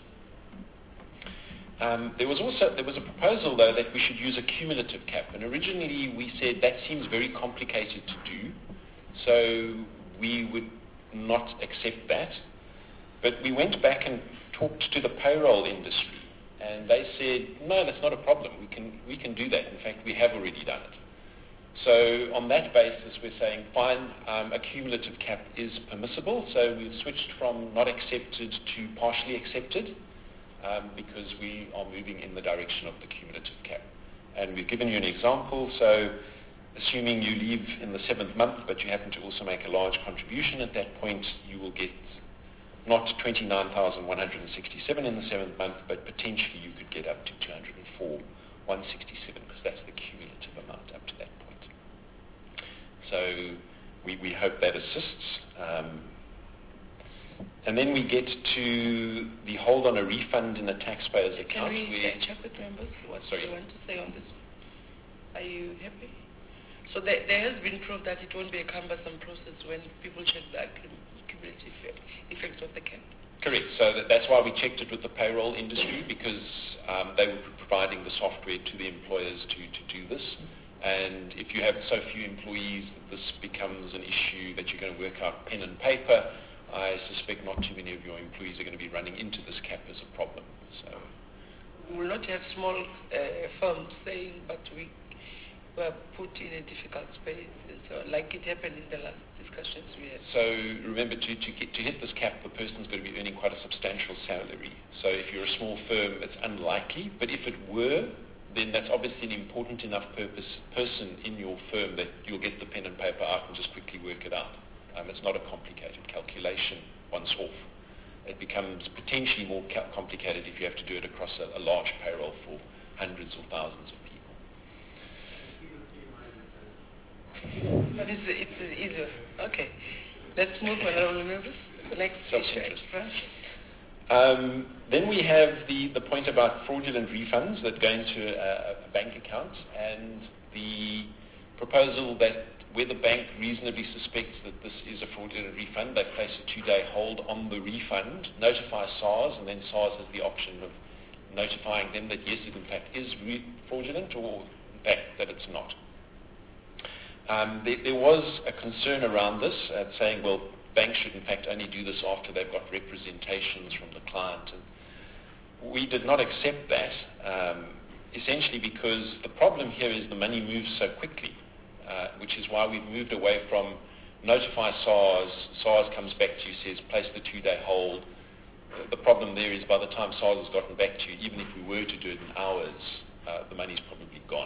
Speaker 6: Um, there was also there was a proposal, though, that we should use a cumulative cap, and originally we said that seems very complicated to do, so we would not accept that. But we went back and talked to the payroll industry, and they said, no, that's not a problem. We can we can do that. In fact, we have already done it. So on that basis, we're saying, fine, um, a cumulative cap is permissible. So we've switched from not accepted to partially accepted, um, because we are moving in the direction of the cumulative cap. And we've given you an example. So assuming you leave in the seventh month, but you happen to also make a large contribution at that point, you will get not twenty-nine thousand one hundred sixty-seven in the seventh month, but potentially you could get up to two hundred four thousand one hundred sixty-seven, because that's the cumulative amount up to that point. So we, we hope that assists. Um, and then we get to the hold on a refund in a taxpayer's
Speaker 3: Can
Speaker 6: account.
Speaker 3: we
Speaker 6: where,
Speaker 3: uh, check with members what
Speaker 6: Sorry.
Speaker 3: they want to say on this? Are you happy? So there, there has been proof that it won't be a cumbersome process when people check the cumulative effect of the cap.
Speaker 6: Correct. So that, that's why we checked it with the payroll industry, because um, they were providing the software to the employers to, to do this. And if you have so few employees that this becomes an issue that you're going to work out pen and paper, I suspect not too many of your employees are going to be running into this cap as a problem. So
Speaker 3: we will not have small uh, firms saying, but we were put in a difficult space. So like it happened in the last discussions we had.
Speaker 6: So remember, to, to, get, to hit this cap, the person's going to be earning quite a substantial salary. So if you're a small firm, it's unlikely. But if it were, then that's obviously an important enough purpose, person in your firm that you'll get the pen and paper out and just quickly work it out. Um, it's not a complicated calculation once off. It becomes potentially more ca- complicated if you have to do it across a, a large payroll for hundreds or thousands of people.
Speaker 3: But it's, it's easier. Okay. Let's move on, honorable members. The next issue.
Speaker 6: Um, then we have the, the point about fraudulent refunds that go into a, a bank account, and the proposal that where the bank reasonably suspects that this is a fraudulent refund, they place a two-day hold on the refund, notify SARS, and then SARS has the option of notifying them that yes, it in fact is re- fraudulent, or in fact that it's not. Um, there, there was a concern around this, uh, saying, well, banks should in fact only do this after they've got representations from the client. And we did not accept that, um, essentially because the problem here is the money moves so quickly, uh, which is why we've moved away from notify SARS, SARS comes back to you, says place the two-day hold. Uh, the problem there is by the time SARS has gotten back to you, even if we were to do it in hours, uh, the money's probably gone.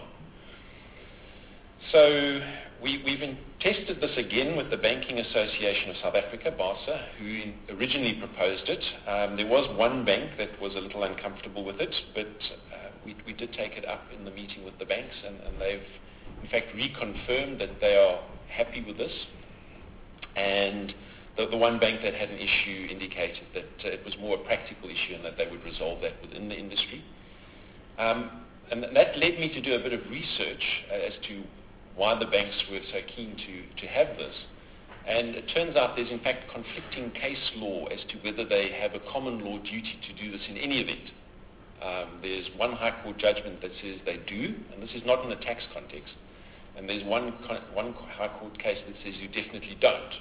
Speaker 6: So we, we've in, tested this again with the Banking Association of South Africa, BASA, who in, originally proposed it. Um, there was one bank that was a little uncomfortable with it, but uh, we, we did take it up in the meeting with the banks, and, and they've in fact reconfirmed that they are happy with this. And the, the one bank that had an issue indicated that uh, it was more a practical issue and that they would resolve that within the industry. Um, and that led me to do a bit of research uh, as to why the banks were so keen to, to have this. And it turns out there's in fact conflicting case law as to whether they have a common law duty to do this in any event. Um, there's one High Court judgment that says they do, and this is not in a tax context. And there's one, one High Court case that says you definitely don't.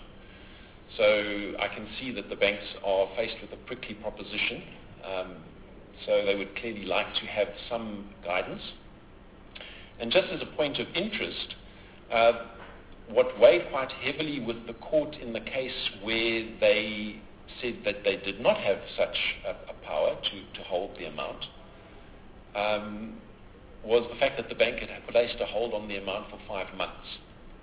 Speaker 6: So I can see that the banks are faced with a prickly proposition. Um, so they would clearly like to have some guidance. And just as a point of interest, Uh, what weighed quite heavily with the court in the case where they said that they did not have such a, a power to, to hold the amount um, was the fact that the bank had placed a hold on the amount for five months.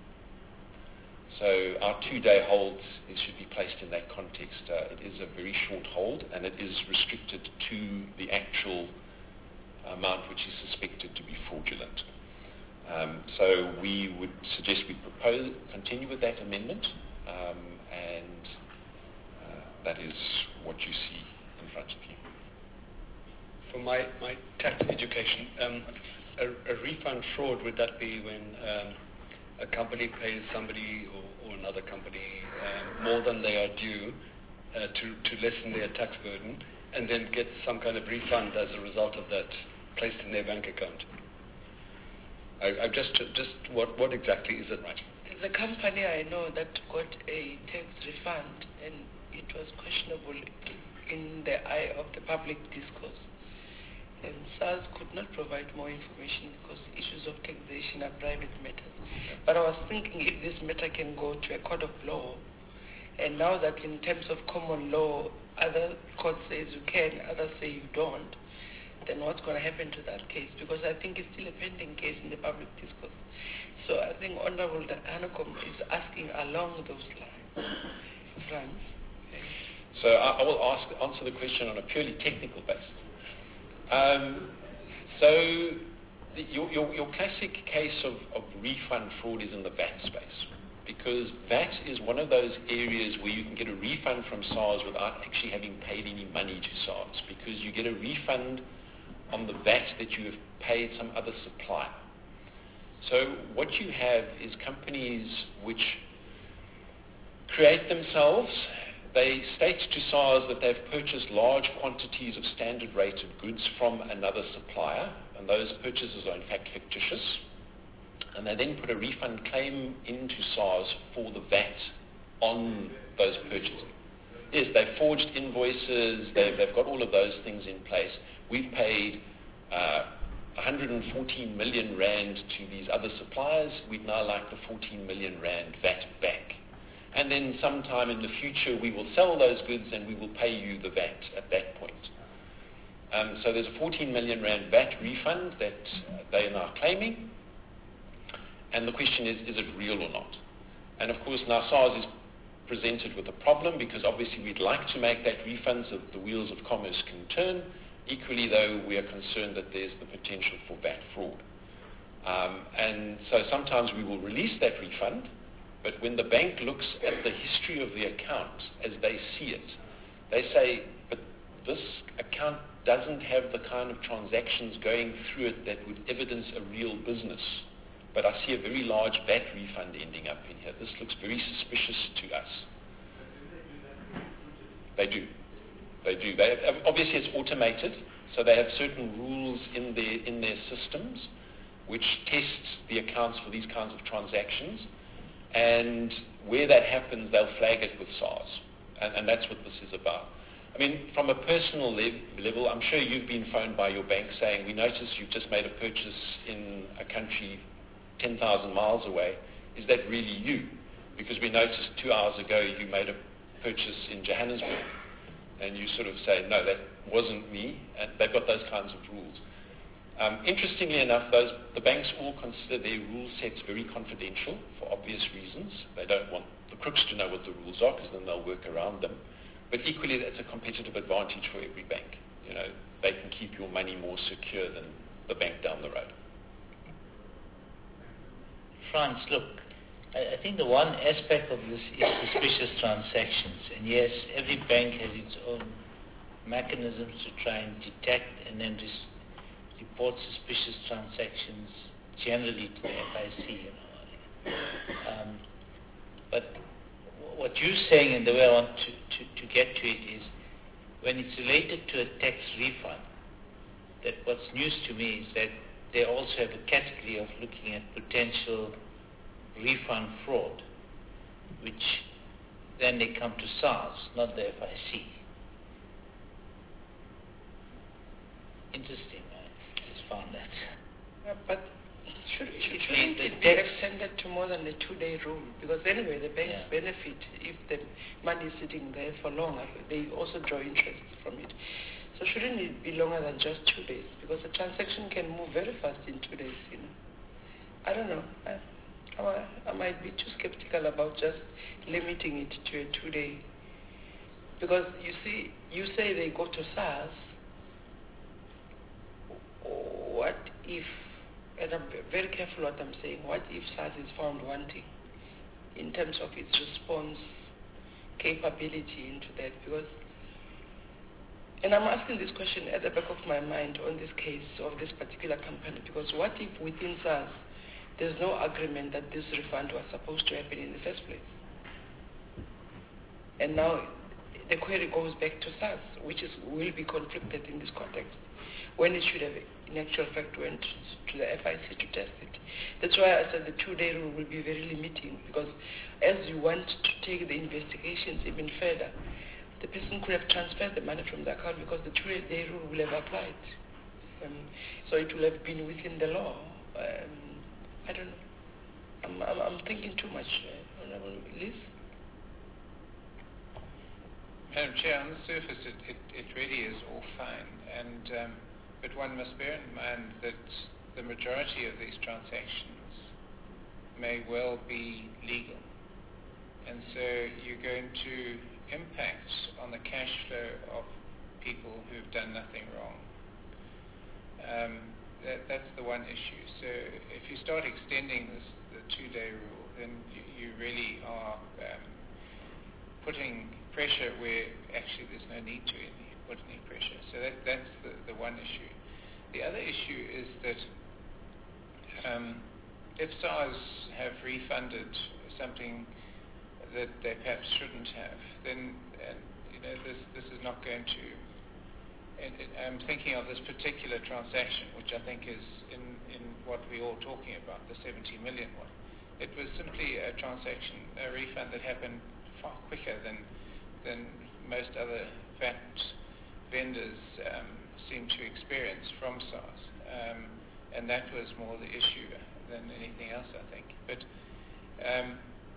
Speaker 6: So our two-day hold it should be placed in that context. Uh, it is a very short hold, and it is restricted to the actual amount which is suspected to be fraudulent. Um, so we would suggest we propose, continue with that amendment, um, and uh, that is what you see in front of you.
Speaker 8: For my, my tax education, um, a, a refund fraud, would that be when um, a company pays somebody or, or another company um, more than they are due uh, to, to lessen their tax burden, and then gets some kind of refund as a result of that placed in their bank account? I, I just, just what, what exactly is it? Right.
Speaker 3: There's a company I know that got a tax refund, and it was questionable in the eye of the public discourse. And SARS could not provide more information because issues of taxation are private matters. But I was thinking if this matter can go to a court of law, and now that in terms of common law, other courts says you can, others say you don't, then what's going to happen to that case? Because I think it's still a pending case in the public discourse. So I think Honorable Hanekom is asking along those lines. Franz? Okay.
Speaker 6: So I, I will ask, answer the question on a purely technical basis. Um, so the, your, your, your classic case of, of refund fraud is in the V A T space, because V A T is one of those areas where you can get a refund from SARS without actually having paid any money to SARS, because you get a refund on the V A T that you have paid some other supplier. So what you have is companies which create themselves. They state to SARS that they've purchased large quantities of standard rated goods from another supplier, and those purchases are in fact fictitious. And they then put a refund claim into SARS for the V A T on those purchases. Yes, they've forged invoices, they've, they've got all of those things in place. We've paid uh, one hundred fourteen million rand to these other suppliers. We'd now like the fourteen million rand V A T back. And then sometime in the future we will sell those goods and we will pay you the V A T at that point. Um, so there's a fourteen million rand V A T refund that uh, they are now claiming. And the question is, is it real or not? And of course now SARS is presented with a problem, because obviously we'd like to make that refund so that the wheels of commerce can turn. Equally though, we are concerned that there's the potential for V A T fraud. Um, and so sometimes we will release that refund, but when the bank looks at the history of the account as they see it, they say, but this account doesn't have the kind of transactions going through it that would evidence a real business. But I see a very large V A T refund ending up in here. This looks very suspicious to us. They do. They do. They have, obviously it's automated, so they have certain rules in their, in their systems which test the accounts for these kinds of transactions. And where that happens, they'll flag it with SARS. And, and that's what this is about. I mean, from a personal le- level, I'm sure you've been phoned by your bank saying, we noticed you've just made a purchase in a country ten thousand miles away. Is that really you? Because we noticed two hours ago you made a purchase in Johannesburg. And you sort of say, no, that wasn't me. And they've got those kinds of rules. Um, interestingly enough, those, the banks all consider their rule sets very confidential for obvious reasons. They don't want the crooks to know what the rules are, because then they'll work around them. But equally, it's a competitive advantage for every bank. You know, they can keep your money more secure than the bank down the road.
Speaker 5: Frans, look, I, I think the one aspect of this is suspicious transactions. And yes, every bank has its own mechanisms to try and detect and then res- report suspicious transactions generally to the F I C. You know. um, but what you're saying, and the way I want to, to, to get to it, is when it's related to a tax refund, that what's news to me is that they also have a category of looking at potential refund fraud, which then they come to SARS, not the F I C. Interesting, I just found that.
Speaker 3: Yeah, but should, should,
Speaker 5: It
Speaker 3: shouldn't
Speaker 5: means the
Speaker 3: it be
Speaker 5: tax-
Speaker 3: extended to more than the two-day rule? Because anyway, the banks
Speaker 5: Yeah.
Speaker 3: benefit if the money is sitting there for longer. They also draw interest from it. So shouldn't it be longer than just two days? Because a transaction can move very fast in two days, you know. I don't know. I, I, I might be too skeptical about just limiting it to a two-day. Because you see, you say they go to SARS. What if, and I'm very careful what I'm saying, what if SARS is found wanting in terms of its response capability into that? Because, and I'm asking this question at the back of my mind on this case of this particular company, because what if within SARS there's no agreement that this refund was supposed to happen in the first place? And now the query goes back to SARS, which is will be conflicted in this context, when it should have in actual fact went to the F I C to test it. That's why I said the two-day rule will be very limiting, because as you want to take the investigations even further, the person could have transferred the money from the account because the two-day rule will have applied. Um, so it will have been within the law. Um, I don't know. I'm, I'm, I'm thinking too much, uh, Honorable Liz.
Speaker 4: Madam Chair, on the surface it, it, it really is all fine, and um, but one must bear in mind that the majority of these transactions may well be legal, and so you're going to impact on the cash flow of people who've done nothing wrong. Um, that, that's the one issue. So if you start extending this, the two-day rule, then you, you really are um, putting pressure where actually there's no need to any, put any pressure. So that, that's the, the one issue. The other issue is that um, if SARS have refunded something that they perhaps shouldn't have, then and, you know this this is not going to. And, and I'm thinking of this particular transaction, which I think is in, in what we're all talking about, the seventy million one. It was simply a transaction, a refund that happened far quicker than than most other V A T vendors um, seem to experience from SARS, um, and that was more the issue than anything else, I think. But um,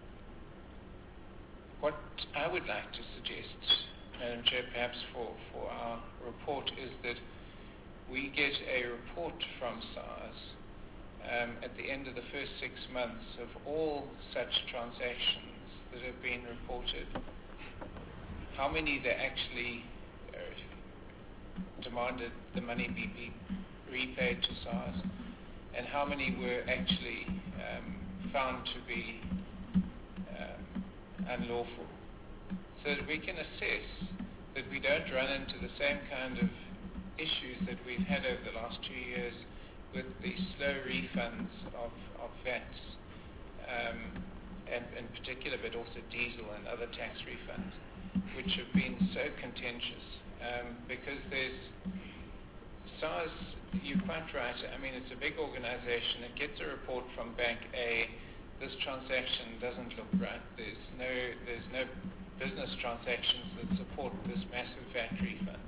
Speaker 4: what I would like to suggest, Madam Chair, perhaps for, for our report, is that we get a report from SARS um, at the end of the first six months of all such transactions that have been reported, how many they actually uh, demanded the money be, be repaid to SARS, and how many were actually um, found to be um, unlawful, so that we can assess that we don't run into the same kind of issues that we've had over the last two years with the slow refunds of, of V A Ts, um, and in particular, but also diesel and other tax refunds, which have been so contentious, um, because there's SARS, you're quite right, I mean, it's a big organization, it gets a report from Bank A, this transaction doesn't look right, there's no, there's no business transactions that support this massive V A T refund.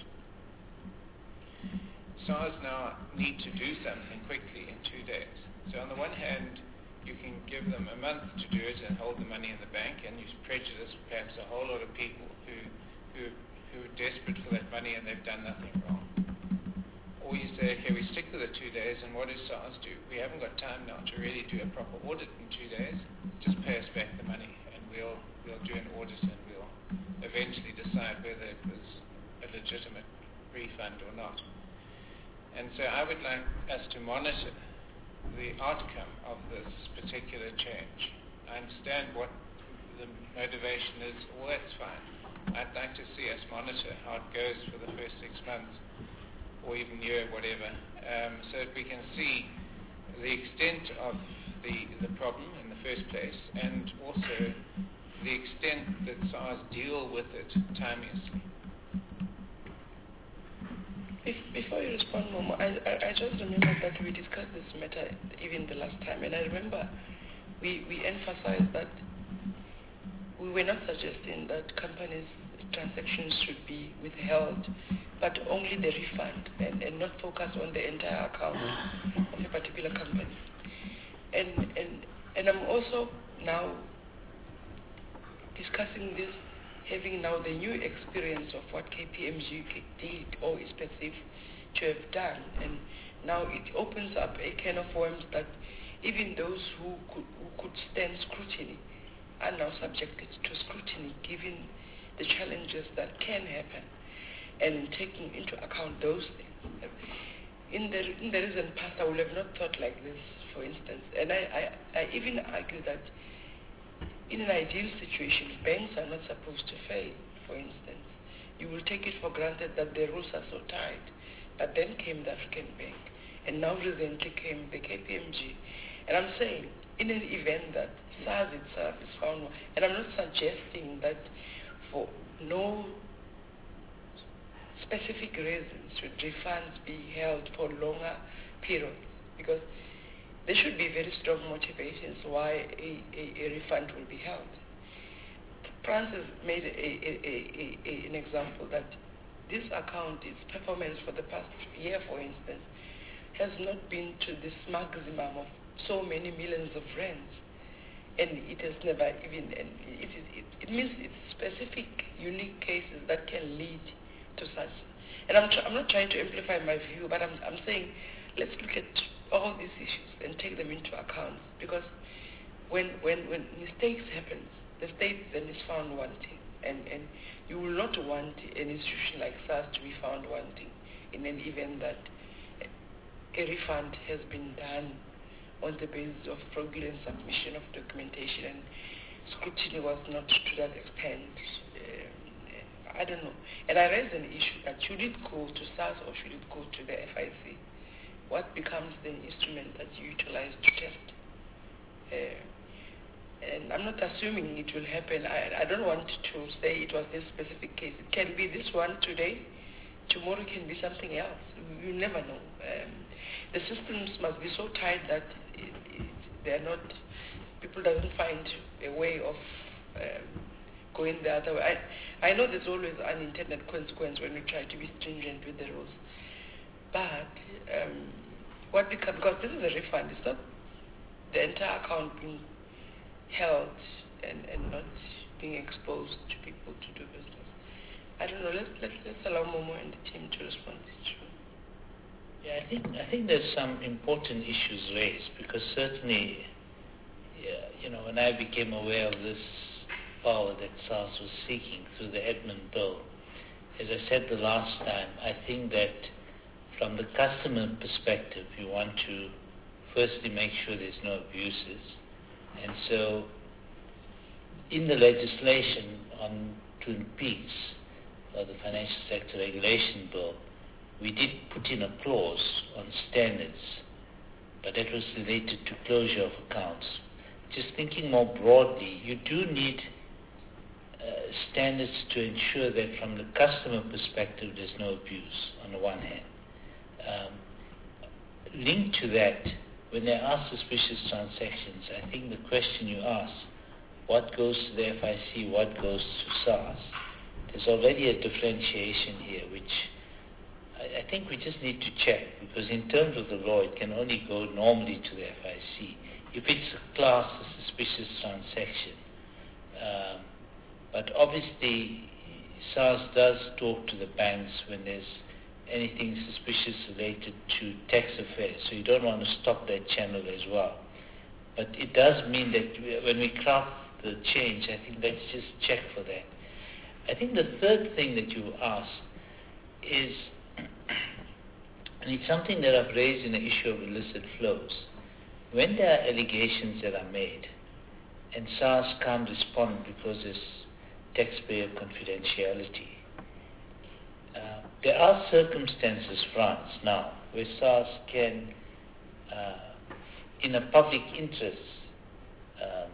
Speaker 4: SARS now need to do something quickly in two days. So on the one hand, you can give them a month to do it and hold the money in the bank, and you prejudice perhaps a whole lot of people who, who, who are desperate for that money and they've done nothing wrong. Or you say, okay, we stick with the two days, and what does SARS do? We haven't got time now to really do a proper audit in two days. Just pay us back the money, and we'll we'll do an audit, and we'll eventually decide whether it was a legitimate refund or not. And so I would like us to monitor the outcome of this particular change. I understand what the motivation is, all that's fine. I'd like to see us monitor how it goes for the first six months, or even year, whatever, um, so that we can see the extent of the, the problem in the first place, and also the extent that SARS deal with it timeously.
Speaker 3: Before you respond, Momo, I, I, I just remember that we discussed this matter even the last time, and I remember we, we emphasized that we were not suggesting that companies' transactions should be withheld, but only the refund, and, and not focus on the entire account of a particular company. And, and, and I'm also now discussing this, having now the new experience of what K P M G did or is perceived to have done. And now it opens up a can of worms that even those who could, who could stand scrutiny are now subjected to scrutiny, given the challenges that can happen, and taking into account those things. In the, in the recent past, I would have not thought like this, for instance. And I, I, I even argue that in an ideal situation, banks are not supposed to fail, for instance. You will take it for granted that the rules are so tight. But then came the African Bank, and now recently came the K P M G. And I'm saying, in an event that SARS itself is found, and I'm not suggesting that for no specific reasons should refunds be held for longer periods, because there should be very strong motivations why a, a, a refund will be held. France has made a, a, a, a, an example that this account, its performance for the past year, for instance, has not been to this maximum of so many millions of rands. And it has never even, and it, is, it, it means it's specific, unique cases that can lead to such. And I'm, tr I'm not trying to amplify my view, but I'm, I'm saying, let's look at all these issues and take them into account, because when when when mistakes happen, the state then is found wanting, and and you will not want an institution like SARS to be found wanting in an event that a refund has been done on the basis of fraudulent submission of documentation, and scrutiny was not to that extent. Uh, I don't know. And I raised an issue that should it go to SARS or should it go to the F I C? What becomes the instrument that you utilize to test? Uh, and I'm not assuming it will happen. I, I don't want to say it was this specific case. It can be this one today. Tomorrow it can be something else. You never know. Um, the systems must be so tight that it, it, they're not, people doesn't find a way of um, going the other way. I, I know there's always unintended consequence when we try to be stringent with the rules. But um, what becomes, because this is a refund, it's not the entire account being held and, and not being exposed to people to do business. I don't know, let's, let's, let's allow Momo and the team to respond.
Speaker 5: Yeah, I think, I think there's some important issues raised, because certainly, yeah, you know, when I became aware of this power that SARS was seeking through the Edmund Bill, as I said the last time, I think that from the customer perspective, you want to firstly make sure there's no abuses. And so in the legislation on Twin Peaks, or the Financial Sector Regulation Bill, we did put in a clause on standards, but that was related to closure of accounts. Just thinking more broadly, you do need uh, standards to ensure that from the customer perspective there's no abuse on the one hand. Um, linked to that, when there are suspicious transactions, I think the question you ask, what goes to the F I C, what goes to SARS, there's already a differentiation here, which I, I think we just need to check, because in terms of the law, it can only go normally to the F I C. If it's a class, a suspicious transaction. Um, but obviously, SARS does talk to the banks when there's anything suspicious related to tax affairs. So you don't want to stop that channel as well. But it does mean that when we craft the change, I think let's just check for that. I think the third thing that you asked is, and it's something that I've raised in the issue of illicit flows. When there are allegations that are made, and SARS can't respond because there's taxpayer confidentiality, uh, there are circumstances, France, now, where SARS can, uh, in a public interest, um,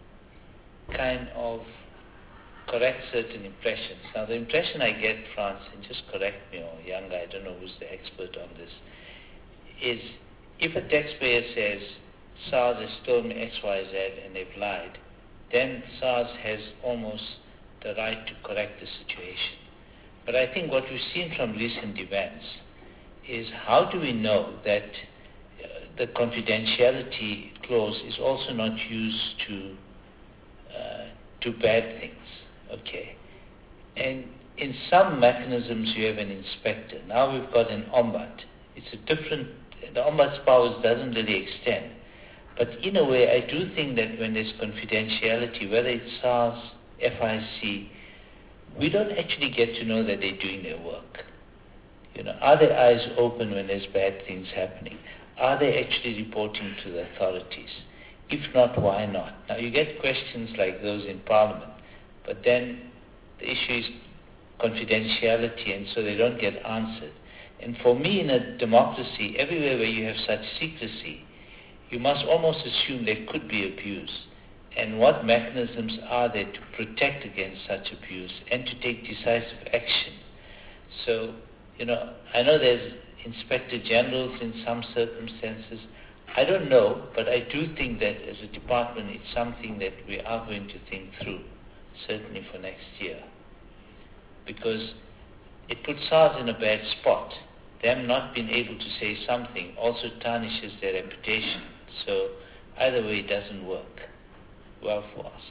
Speaker 5: kind of correct certain impressions. Now, the impression I get, France, and just correct me, or Younger, I don't know who's the expert on this, is if a taxpayer says, SARS has told me X, Y, Z, and they've lied, then SARS has almost the right to correct the situation. But I think what we've seen from recent events is how do we know that uh, the confidentiality clause is also not used to uh, do bad things, okay? And in some mechanisms you have an inspector. Now we've got an ombud. It's a different, the ombud's powers doesn't really extend. But in a way, I do think that when there's confidentiality, whether it's SARS, F I C, we don't actually get to know that they're doing their work. You know, are their eyes open when there's bad things happening? Are they actually reporting to the authorities? If not, why not? Now, you get questions like those in Parliament, but then the issue is confidentiality, and so they don't get answered. And for me, in a democracy, everywhere where you have such secrecy, you must almost assume there could be abuse. And what mechanisms are there to protect against such abuse and to take decisive action? So, you know, I know there's inspector generals in some circumstances. I don't know, but I do think that as a department, it's something that we are going to think through, certainly for next year. Because it puts SARS in a bad spot. Them not being able to say something also tarnishes their reputation. So either way, it doesn't work well for us.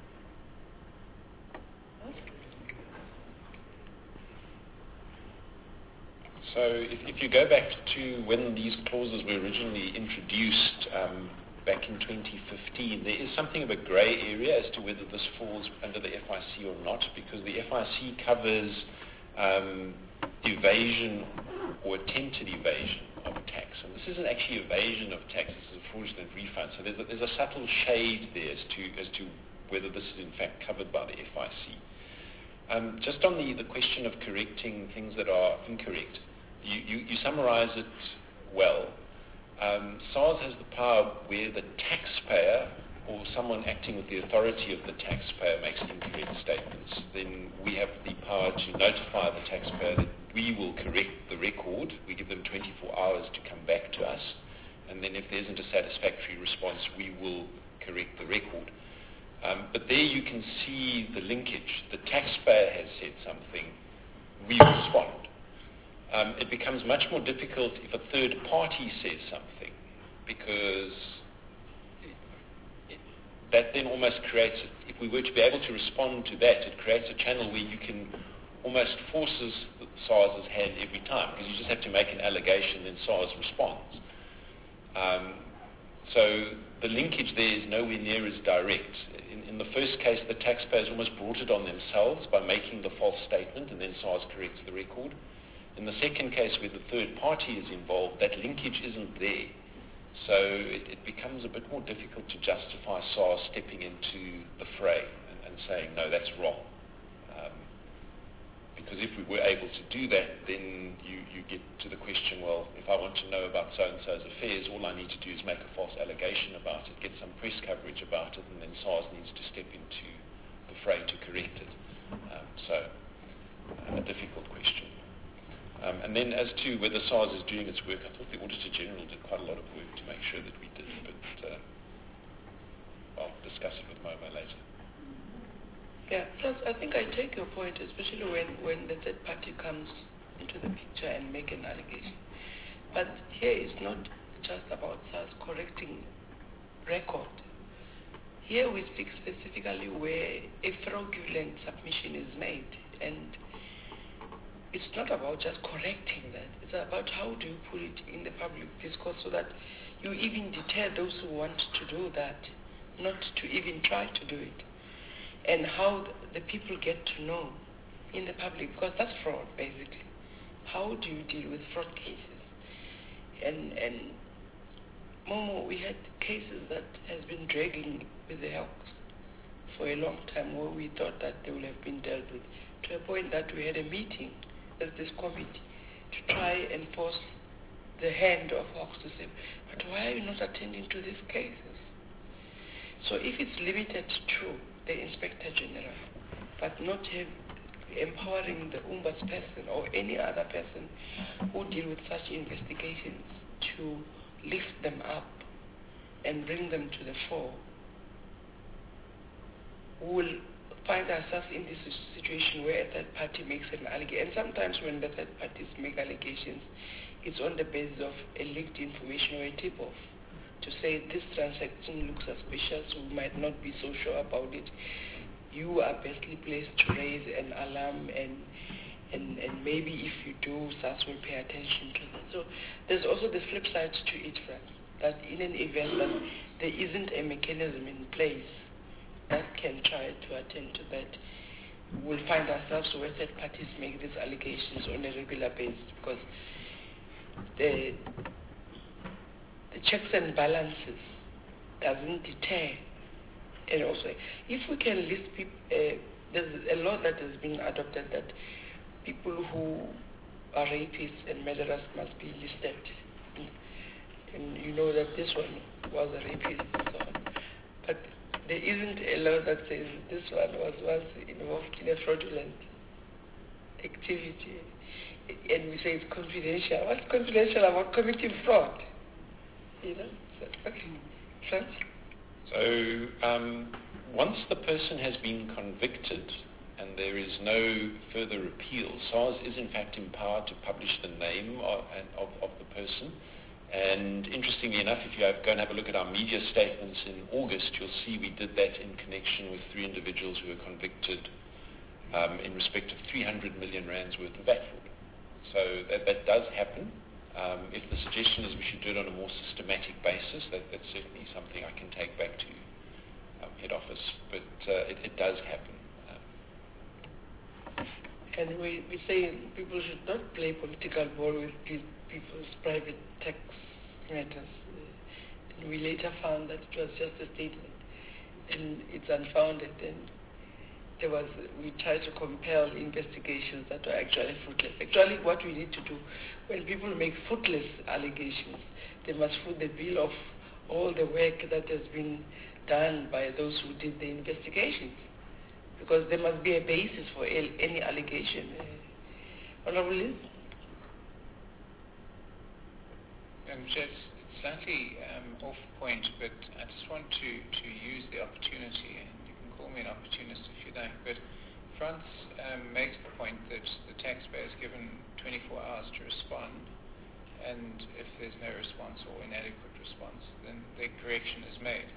Speaker 6: So if, if you go back to when these clauses were originally introduced um, back in twenty fifteen, there is something of a grey area as to whether this falls under the F I C or not, because the F I C covers um, evasion or attempted evasion of tax. And this isn't actually evasion of tax, this is fraudulent refund. So there's a, there's a subtle shade there as to, as to whether this is in fact covered by the F I C. Um, just on the, the question of correcting things that are incorrect, you, you, you summarize it well. Um, SARS has the power where the taxpayer or someone acting with the authority of the taxpayer makes incorrect statements. Then we have the power to notify the taxpayer that we will correct the record. We give them twenty-four hours to come back to us. And then if there isn't a satisfactory response, we will correct the record. Um, but there you can see the linkage. The taxpayer has said something, we respond. Um, it becomes much more difficult if a third party says something, because it, it, that then almost creates, if we were to be able to respond to that, it creates a channel where you can almost forces SARS's hand every time, because you just have to make an allegation, then SARS responds. Um, so the linkage there is nowhere near as direct. In, in the first case, the taxpayers almost brought it on themselves by making the false statement, and then SARS corrects the record. In the second case, where the third party is involved, that linkage isn't there. So it, it becomes a bit more difficult to justify SARS stepping into the fray and, and saying, no, that's wrong. Um, because if we were able to do that, then you, you get to the question, well, if I want to know about so-and-so's affairs, all I need to do is make a false allegation about it, get some press coverage about it, and then SARS needs to step into the fray to correct it. Um, so a difficult question. Um, and then as to whether SARS is doing its work, I thought the Auditor General did quite a lot of work to make sure that we did, but uh, I'll discuss it with Momo later.
Speaker 3: Yeah, plus I think I take your point, especially when, when the third party comes into the picture and make an allegation. But here it's not just about SARS correcting record. Here we speak specifically where a fraudulent submission is made, and it's not about just correcting that. It's about how do you put it in the public discourse so that you even deter those who want to do that, not to even try to do it. And how the people get to know in the public, because that's fraud, basically. How do you deal with fraud cases? And, and Momo, we had cases that has been dragging with the Hawks for a long time, where we thought that they would have been dealt with, to a point that we had a meeting as this committee to try and force the hand of Hawks to say, but why are you not attending to these cases? So if it's limited to the Inspector General, but not have, empowering the ombudsperson or any other person who deal with such investigations to lift them up and bring them to the fore, we will find ourselves in this situation where a third party makes an allegation. And sometimes when the third parties make allegations, it's on the basis of a leaked information or a tip-off to say this transaction looks suspicious, we might not be so sure about it. You are bestly placed to raise an alarm, and and, and maybe if you do, SARS will pay attention to that. So there's also the flip side to it, Franz, that in an event that there isn't a mechanism in place that can try to attend to that, we'll find ourselves where third parties make these allegations on a regular basis, because the the checks and balances doesn't deter. And also, if we can list people, uh, there's a law that has been adopted that people who are rapists and murderers must be listed. And you know that this one was a rapist and so on. But there isn't a law that says this one was once involved in a fraudulent activity. And we say it's confidential. What's confidential about committing fraud? You know? So, okay. Franz?
Speaker 6: So um, once the person has been convicted and there is no further appeal, SARS is in fact empowered to publish the name of, of, of the person. And interestingly enough, if you have, go and have a look at our media statements in August, you'll see we did that in connection with three individuals who were convicted um, in respect of three hundred million rands worth of V A T fraud. So that, that does happen. Um, if the suggestion is we should do it on a more systematic basis, that, that's certainly something I can take back to um, head office, but uh, it, it does happen. Um,
Speaker 3: and we, we say people should not play political ball with people's private tax matters. And we later found that it was just a statement and it's unfounded. And there was, we tried to compel investigations that were actually fruitless. Actually, what we need to do, when people make fruitless allegations, they must foot the bill of all the work that has been done by those who did the investigations. Because there must be a basis for any allegation. Uh, Honorable Liz?
Speaker 4: Um, just slightly um, off point, but I just want to, to use the opportunity, and you can call me an opportunist if you like, but France um, makes the point that the taxpayer is given twenty-four hours to respond, and if there's no response or inadequate response, then the correction is made.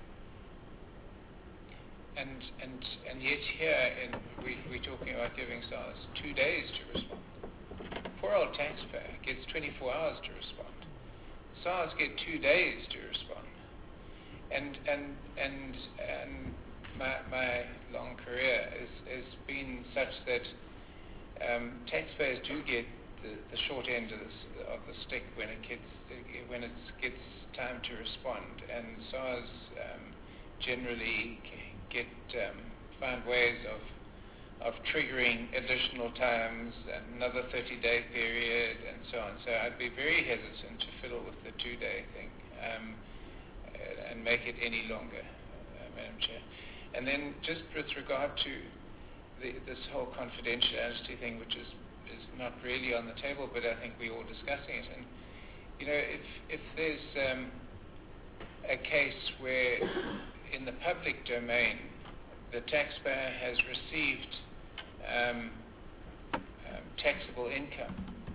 Speaker 4: And and and yet here in, we, we're talking about giving SARS two days to respond. Poor old taxpayer gets twenty-four hours to respond. SARS get two days to respond. And and and and my my long career has has been such that um, taxpayers do get the, the short end of the, of the stick when it gets when it gets time to respond, and SARS um, generally get um, find ways of of triggering additional times, another thirty-day period, and so on. So I'd be very hesitant to fiddle with the two-day thing um, and make it any longer, uh, Madam Chair. And then just with regard to the, this whole confidentiality thing, which is, is not really on the table, but I think we're all discussing it. And, you know, if, if there's um, a case where in the public domain the taxpayer has received um, um, taxable income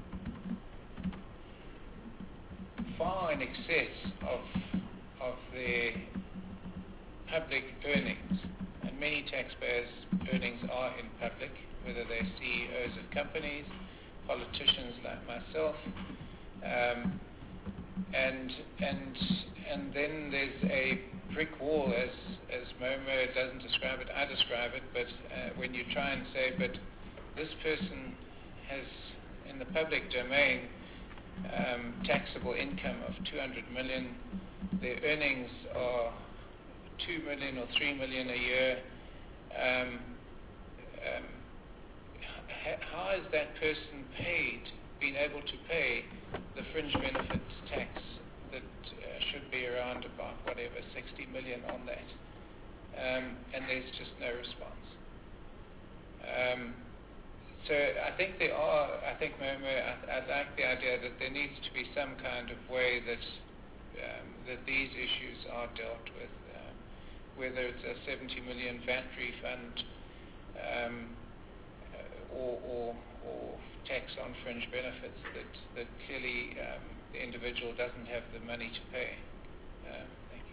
Speaker 4: far in excess of, of their public earnings, and many taxpayers' earnings are in public, whether they're C E Os of companies, politicians like myself, um, and and and then there's a brick wall, as as Momo doesn't describe it, I describe it, but uh, when you try and say, but this person has in the public domain um, taxable income of two hundred million, their earnings are two million or three million a year, um, um, how is that person paid, been able to pay the fringe benefits tax that uh, should be around about whatever sixty million on that, um, and there's just no response. Um, so I think there are, I think Momo, I, I like the idea that there needs to be some kind of way that um, that these issues are dealt with, uh, whether it's a seventy million V A T refund um, uh, or, or, or tax on fringe benefits that, that clearly um, the individual doesn't have the money to pay. Um, thank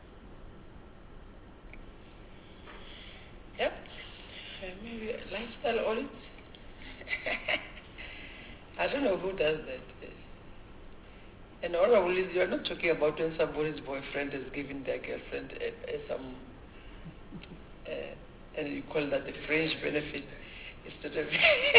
Speaker 4: you.
Speaker 3: Yep. Uh, maybe lifestyle audit. I don't know who does that. And honorable is, you are not talking about when somebody's boyfriend has given their girlfriend a, a, some, uh, and you call that the fringe benefit instead of.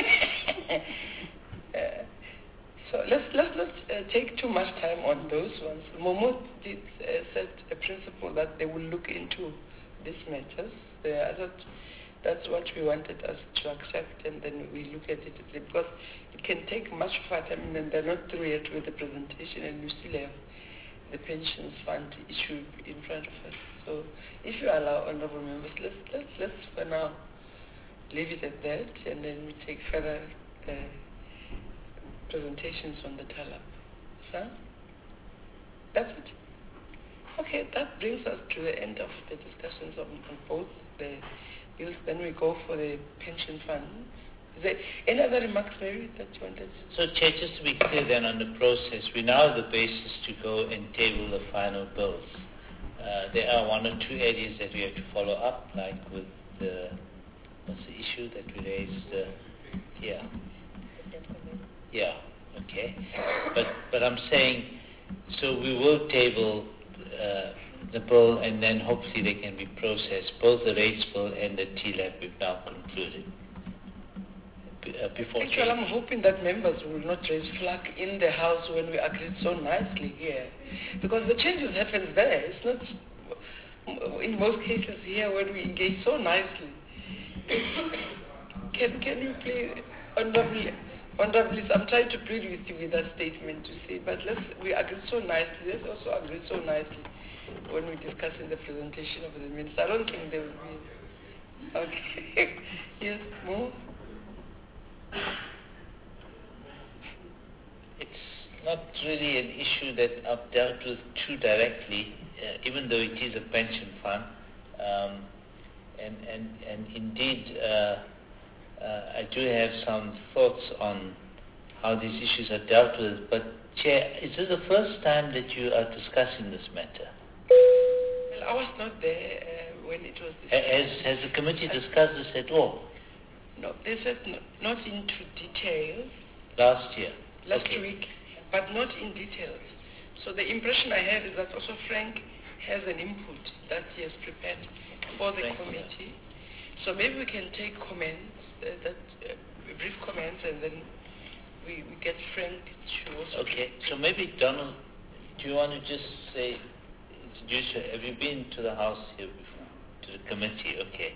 Speaker 3: uh, so let's let's not uh, take too much time on those ones. Momo did uh, set a principle that they will look into these matters. Uh, I thought that's what we wanted us to accept, and then we look at it because it can take much of our time, and they're not through yet with the presentation, and you still have the pensions fund issue in front of us. So, if you allow, honourable members, let's let's let's for now leave it at that, and then we take further uh, presentations on the TALAP. Fine? That's it. Okay, that brings us to the end of the discussions on, on both the bills. Then we go for the pension fund. Is there any other remarks, Mary, that you wanted?
Speaker 5: So, Chair, just to be clear then on the process, we now have the basis to go and table the final bills. Uh, there are one or two areas that we have to follow up, like with the, what's the issue that we raised uh, here? Yeah, okay. But, but I'm saying, so we will table uh, the bill, and then hopefully they can be processed. Both the rates bill and the T L A P we've now concluded. b- uh, before
Speaker 3: Actually,
Speaker 5: change.
Speaker 3: I'm hoping that members will not raise flag in the House when we agreed so nicely here. Because the changes happens there. It's not, in most cases here, when we engage so nicely. Can, can you please, honorably, honorably, I'm trying to plead with you with that statement to say, but let's, we agreed so nicely. Let's also agree so nicely when we discuss in the presentation of the minister. I don't think there will be. Okay. Yes, more?
Speaker 5: It's not really an issue that I've dealt with too directly, uh, even though it is a pension fund. Um, and, and, and indeed, uh, uh, I do have some thoughts on how these issues are dealt with. But, Chair, is this the first time that you are discussing this matter?
Speaker 3: Well, I was not there uh, when it was discussed.
Speaker 5: Has, has the committee discussed this at all?
Speaker 3: No, they said no, not into details.
Speaker 5: Last year?
Speaker 3: Last
Speaker 5: Okay.
Speaker 3: week, but not in details. So the impression I have is that also Frank has an input that he has prepared for the
Speaker 5: Frank,
Speaker 3: committee. So maybe we can take comments, uh, that uh, brief comments, and then we, we get Frank to also.
Speaker 5: Okay, so maybe Donald, do you want to just say, introduce you? Have you been to the House here before? To the committee, okay.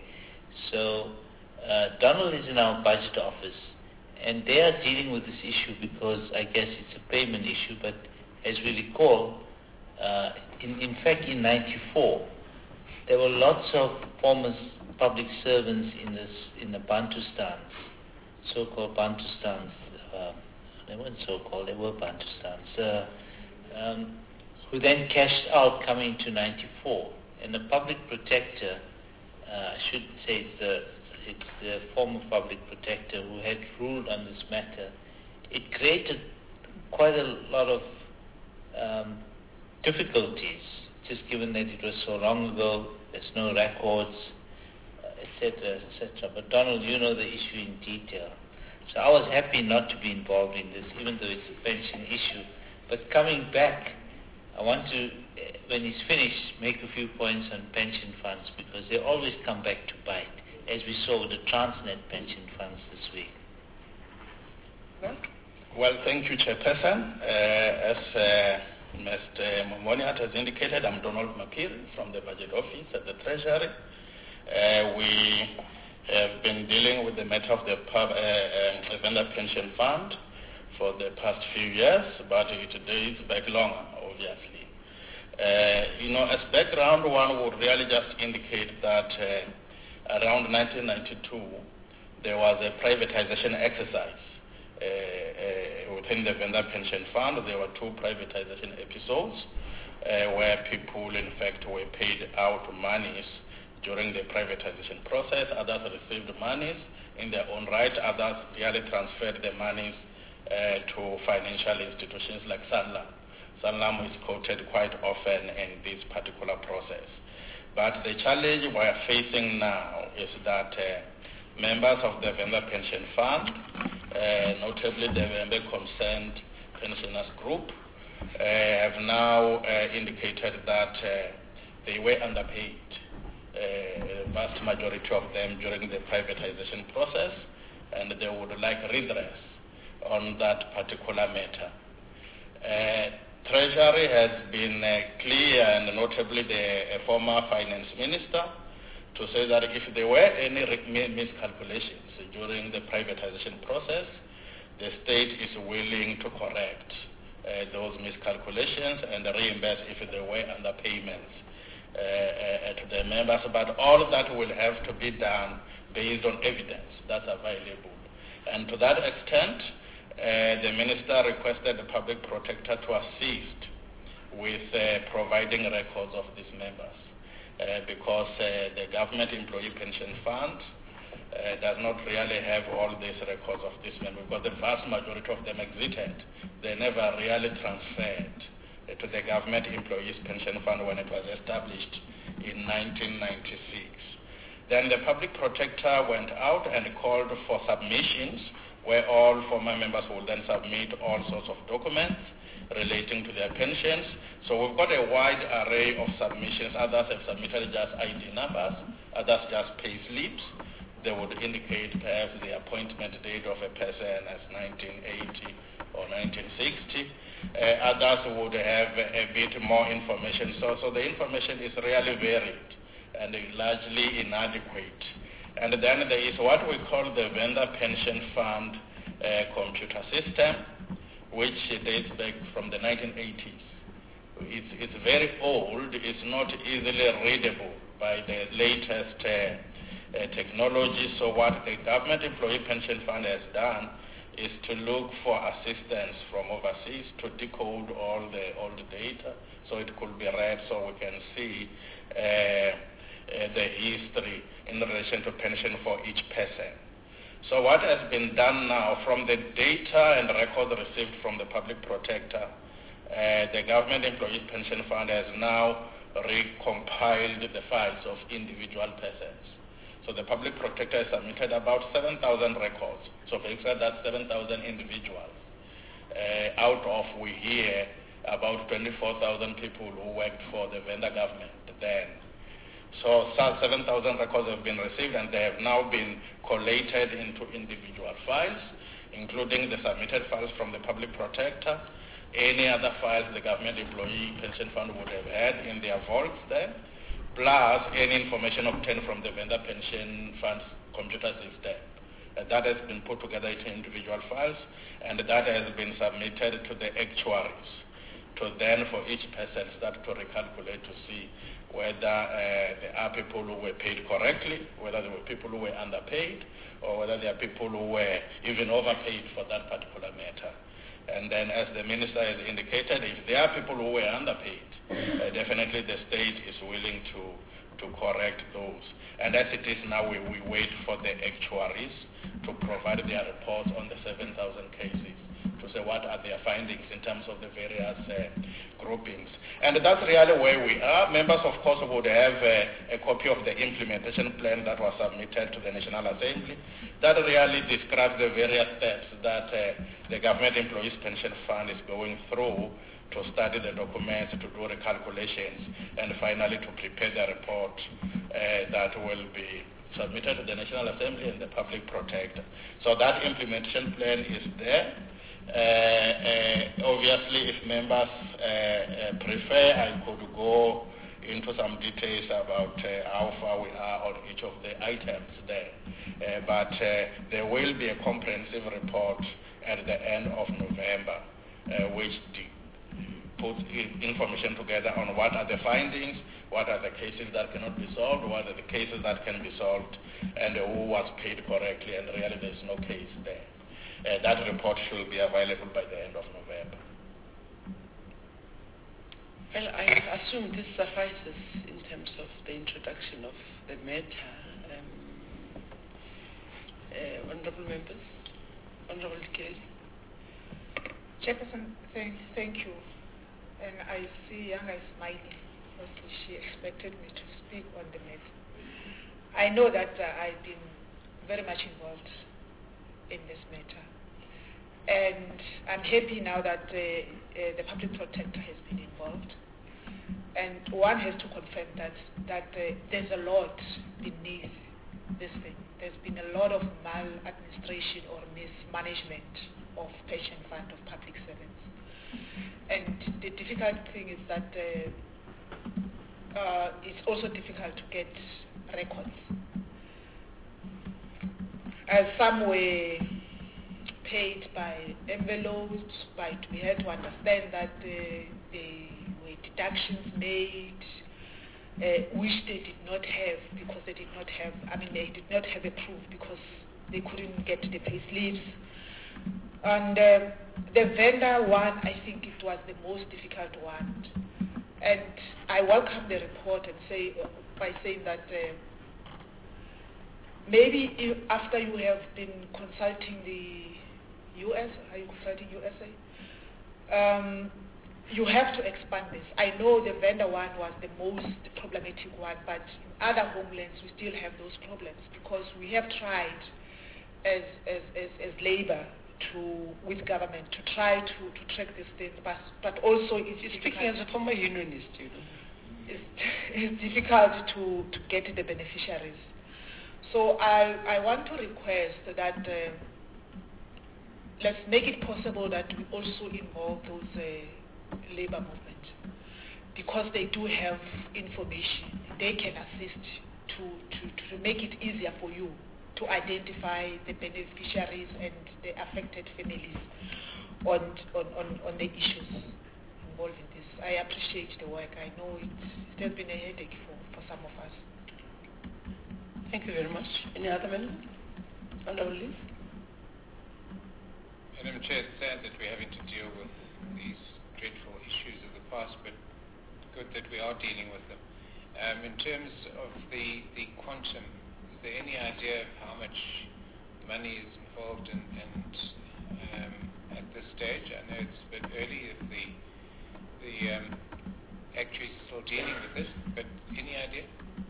Speaker 5: So uh, Donald is in our budget office, and they are dealing with this issue because I guess it's a payment issue, but as we recall, uh, in, in fact in ninety-four, there were lots of former public servants in this in the Bantustans, so-called Bantustans. Uh, they weren't so-called; they were Bantustans, uh, um, who then cashed out coming to ninety-four, and the public protector, uh, I should say, it's the it's the former public protector who had ruled on this matter. It created quite a lot of um, difficulties, just given that it was so long ago, there's no records, et cetera, et cetera. But Donald, you know the issue in detail. So I was happy not to be involved in this, even though it's a pension issue. But coming back, I want to, when he's finished, make a few points on pension funds, because they always come back to bite, as we saw with the Transnet pension funds this week.
Speaker 9: Well, thank you, Chairperson. Uh, as uh, Mister Momoniat has indicated, I'm Donald Mapiri from the Budget Office at the Treasury. Uh, we have been dealing with the matter of the pub, uh, uh, vendor pension fund for the past few years, but it dates back longer, obviously. Uh, you know, as background, one would really just indicate that uh, around nineteen ninety-two, there was a privatization exercise uh, uh, within the vendor pension fund. There were two privatization episodes uh, where people, in fact, were paid out monies during the privatization process. Others received monies in their own right. Others really transferred the monies uh, to financial institutions like Sanlam. Sanlam is quoted quite often in this particular process. But the challenge we are facing now is that uh, members of the vendor pension fund, uh, notably the member concerned pensioners group, uh, have now uh, indicated that uh, they were underpaid. Uh, the vast majority of them during the privatization process, and they would like redress on that particular matter. Uh, Treasury has been uh, clear, and notably the uh, former finance minister, to say that if there were any miscalculations during the privatization process, the state is willing to correct uh, those miscalculations and reimburse if there were underpayments uh, uh, to the members. But all that will have to be done based on evidence that's available. And to that extent, Uh, the minister requested the public protector to assist with uh, providing records of these members uh, because uh, the government employee pension fund uh, does not really have all these records of these members, because the vast majority of them exited. They never really transferred uh, to the government employees pension fund when it was established in nineteen ninety-six. Then the public protector went out and called for submissions, where all former members will then submit all sorts of documents relating to their pensions. So we've got a wide array of submissions. Others have submitted just I D numbers, others just pay slips. they would indicate perhaps the appointment date of a person as nineteen eighty or nineteen sixty. Uh, others would have a bit more information. So, so the information is really varied and largely inadequate. And then there is what we call the Vendor Pension Fund uh, computer system, which dates back from the nineteen eighties. It's, it's very old. It's not easily readable by the latest uh, uh, technology. So what the Government Employee Pension Fund has done is to look for assistance from overseas to decode all the all the data, so it could be read, so we can see uh, uh, the history in relation to pension for each person. So what has been done now, from the data and records received from the public protector, uh, the Government Employees Pension Fund has now recompiled the files of individual persons. So the public protector has submitted about seven thousand records. So for example, that's seven thousand individuals. Uh, out of, we hear, about twenty-four thousand people who worked for the vendor government then. So seven thousand records have been received, and they have now been collated into individual files, including the submitted files from the public protector, any other files the Government Employee Pension Fund would have had in their vaults then, plus any information obtained from the Vendor Pension Fund's computer system. Uh, that has been put together into individual files, and that has been submitted to the actuaries to then, for each person, start to recalculate to see whether uh, there are people who were paid correctly, whether there were people who were underpaid, or whether there are people who were even overpaid for that particular matter. And then, as the minister has indicated, if there are people who were underpaid, uh, definitely the state is willing to, to correct those. And as it is now, we, we wait for the actuaries to provide their reports on the seven thousand cases, to say what are their findings in terms of the various uh, groupings. And that's really where we are. Members, of course, would have a, a copy of the implementation plan that was submitted to the National Assembly that really describes the various steps that uh, the Government Employees Pension Fund is going through to study the documents, to do the calculations, and finally to prepare the report uh, that will be submitted to the National Assembly and the Public Protector. So that implementation plan is there. Uh, uh, obviously, if members uh, uh, prefer, I could go into some details about uh, how far we are on each of the items there. Uh, but uh, there will be a comprehensive report at the end of November, uh, which puts information together on what are the findings, what are the cases that cannot be solved, what are the cases that can be solved, and who was paid correctly, and really there's no case there. Uh, that report should be available by the end of November.
Speaker 3: Well, I assume this suffices in terms of the introduction of the matter. Um, uh, honorable members, Honorable Kelly.
Speaker 10: Chairperson, thank, thank you. And I see Yanga is smiling because she expected me to speak on the matter. I know that uh, I've been very much involved in this matter. And I'm happy now that uh, uh, the public protector has been involved. And one has to confirm that, that uh, there's a lot beneath this thing. There's been a lot of maladministration or mismanagement of pension fund of public servants. And the difficult thing is that uh, uh, it's also difficult to get records. As some were paid by envelopes, but we had to understand that uh, there were deductions made, uh, which they did not have because they did not have, I mean, they did not have a proof because they couldn't get the pay slips. And uh, the vendor one, I think it was the most difficult one. And I welcome the report and say, uh, by saying that uh, maybe if, after you have been consulting the U S, are you consulting U S A? Um, you have to expand this. I know the vendor one was the most problematic one, but in other homelands we still have those problems because we have tried as, as, as, as labor to, with government to try to, to track this thing, but, but also it's
Speaker 3: You're speaking as a former unionist, you know.
Speaker 10: It's, it's difficult to, to get the beneficiaries. So I, I want to request that uh, let's make it possible that we also involve those uh, labor movement, because they do have information. They can assist to, to, to make it easier for you to identify the beneficiaries and the affected families on, on, on, on the issues involved in this. I appreciate the work. I know it, it has been a headache for, for some of us.
Speaker 3: Thank you very much. Any other member? Honourable Leaf?
Speaker 4: Madam Chair, it's sad that we're having to deal with these dreadful issues of the past, but good that we are dealing with them. Um, in terms of the, the quantum, is there any idea of how much money is involved in, and um, at this stage? I know it's a bit early if the, the um, actuaries are still dealing with it, but any idea?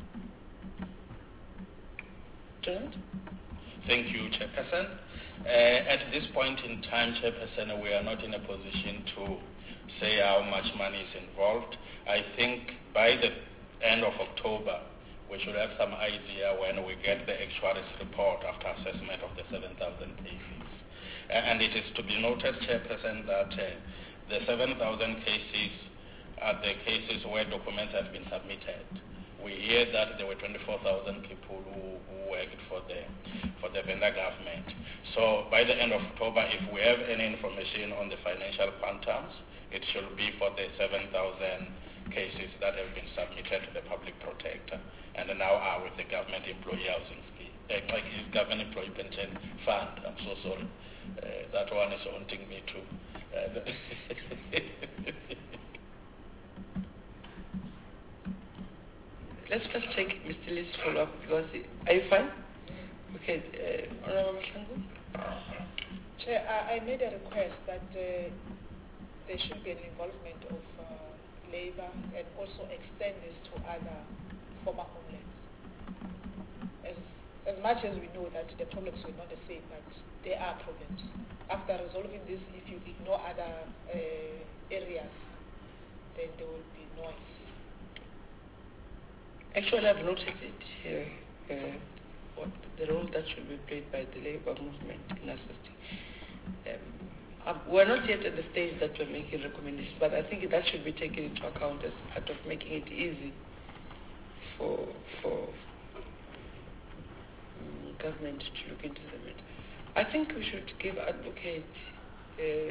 Speaker 3: Gerald?
Speaker 9: Thank you, Chairperson. Uh, at this point in time, Chairperson, we are not in a position to say how much money is involved. I think by the end of October, we should have some idea when we get the actuary's report after assessment of the seven thousand cases. Uh, and it is to be noted, Chairperson, that uh, the seven thousand cases are the cases where documents have been submitted. We hear that there were twenty-four thousand people who, who worked for the for the vendor government. So by the end of October, if we have any information on the financial quantums, it should be for the seven thousand cases that have been submitted to the public protector and now are with the government employee housing scheme, uh, like government employee pension fund. I'm so sorry. Uh, that one is haunting me too. Uh,
Speaker 3: Let's first take Mister Lee's follow-up, because he, are you fine? Okay, uh, Honourable Mahlangu?
Speaker 10: Chair, I, I made a request that uh, there should be an involvement of uh, labour and also extend this to other former homelands. As, as much as we know that the problems were not the same, but there are problems. After resolving this, if you ignore other uh, areas, then there will be noise.
Speaker 3: Actually, I've noted it here, uh, what the role that should be played by the labour movement in assisting. Um, we're not yet at the stage that we're making recommendations, but I think that should be taken into account as part of making it easy for for um, government to look into the matter. I think we should give advocate uh,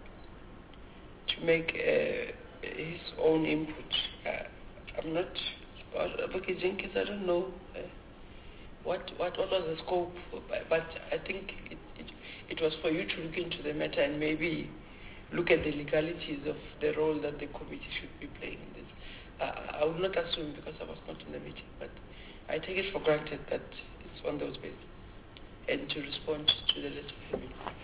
Speaker 3: to make uh, his own input. Uh, I'm not. Advocate Jenkins, I don't know uh, what, what what was the scope, but I think it, it, it was for you to look into the matter and maybe look at the legalities of the role that the committee should be playing in this. Uh, I would not assume because I was not in the meeting, but I take it for granted that it's on those bases and to respond to the letter from you.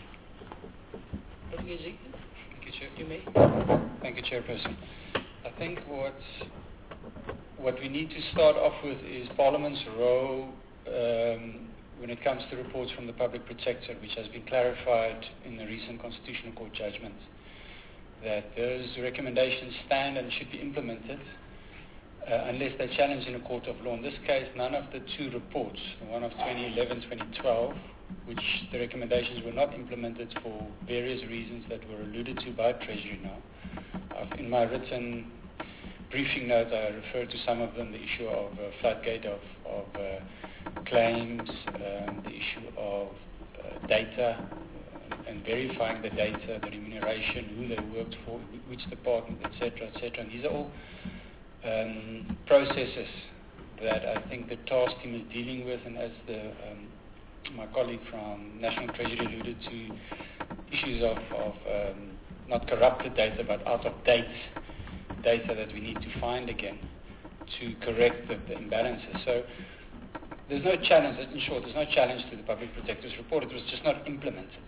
Speaker 3: Advocate Jenkins?
Speaker 11: Thank you, Chair.
Speaker 3: You may.
Speaker 11: Thank you, Chairperson. I think what What we need to start off with is Parliament's role um, when it comes to reports from the Public Protector, which has been clarified in the recent Constitutional Court judgment, that those recommendations stand and should be implemented uh, unless they're challenged in a court of law. In this case, none of the two reports, the one of twenty eleven, twenty twelve, which the recommendations were not implemented for various reasons that were alluded to by Treasury now. I've, in my written briefing note, I referred to some of them, the issue of uh, floodgate of, of uh, claims, um, the issue of uh, data uh, and verifying the data, the remuneration, who they worked for, which department, et cetera, et cetera. And these are all um, processes that I think the task team is dealing with, and as the um, my colleague from National Treasury alluded to, issues of, of um, not corrupted data but out of date data that we need to find again to correct the, the imbalances. So there's no challenge, in short, there's no challenge to the Public Protector's report. It was just not implemented.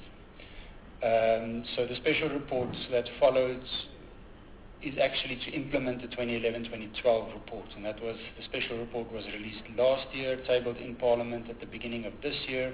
Speaker 11: Um, so the special report that followed is actually to implement the twenty eleven twenty twelve report, and that was, the special report was released last year, tabled in Parliament at the beginning of this year.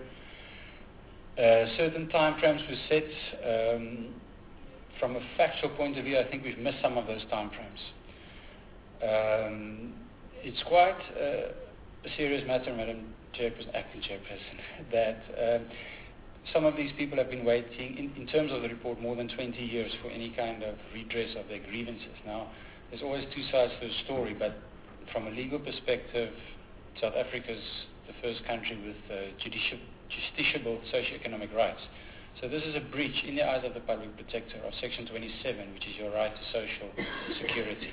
Speaker 11: Uh, certain timeframes were set. Um, From a factual point of view, I think we've missed some of those timeframes. Um, it's quite uh, a serious matter, Madam chairperson, acting chairperson, that um, some of these people have been waiting, in, in terms of the report, more than twenty years for any kind of redress of their grievances. Now, there's always two sides to the story, but from a legal perspective, South Africa's the first country with uh, judici- justiciable socio-economic rights. So this is a breach, in the eyes of the public protector, of Section twenty-seven, which is your right to social security.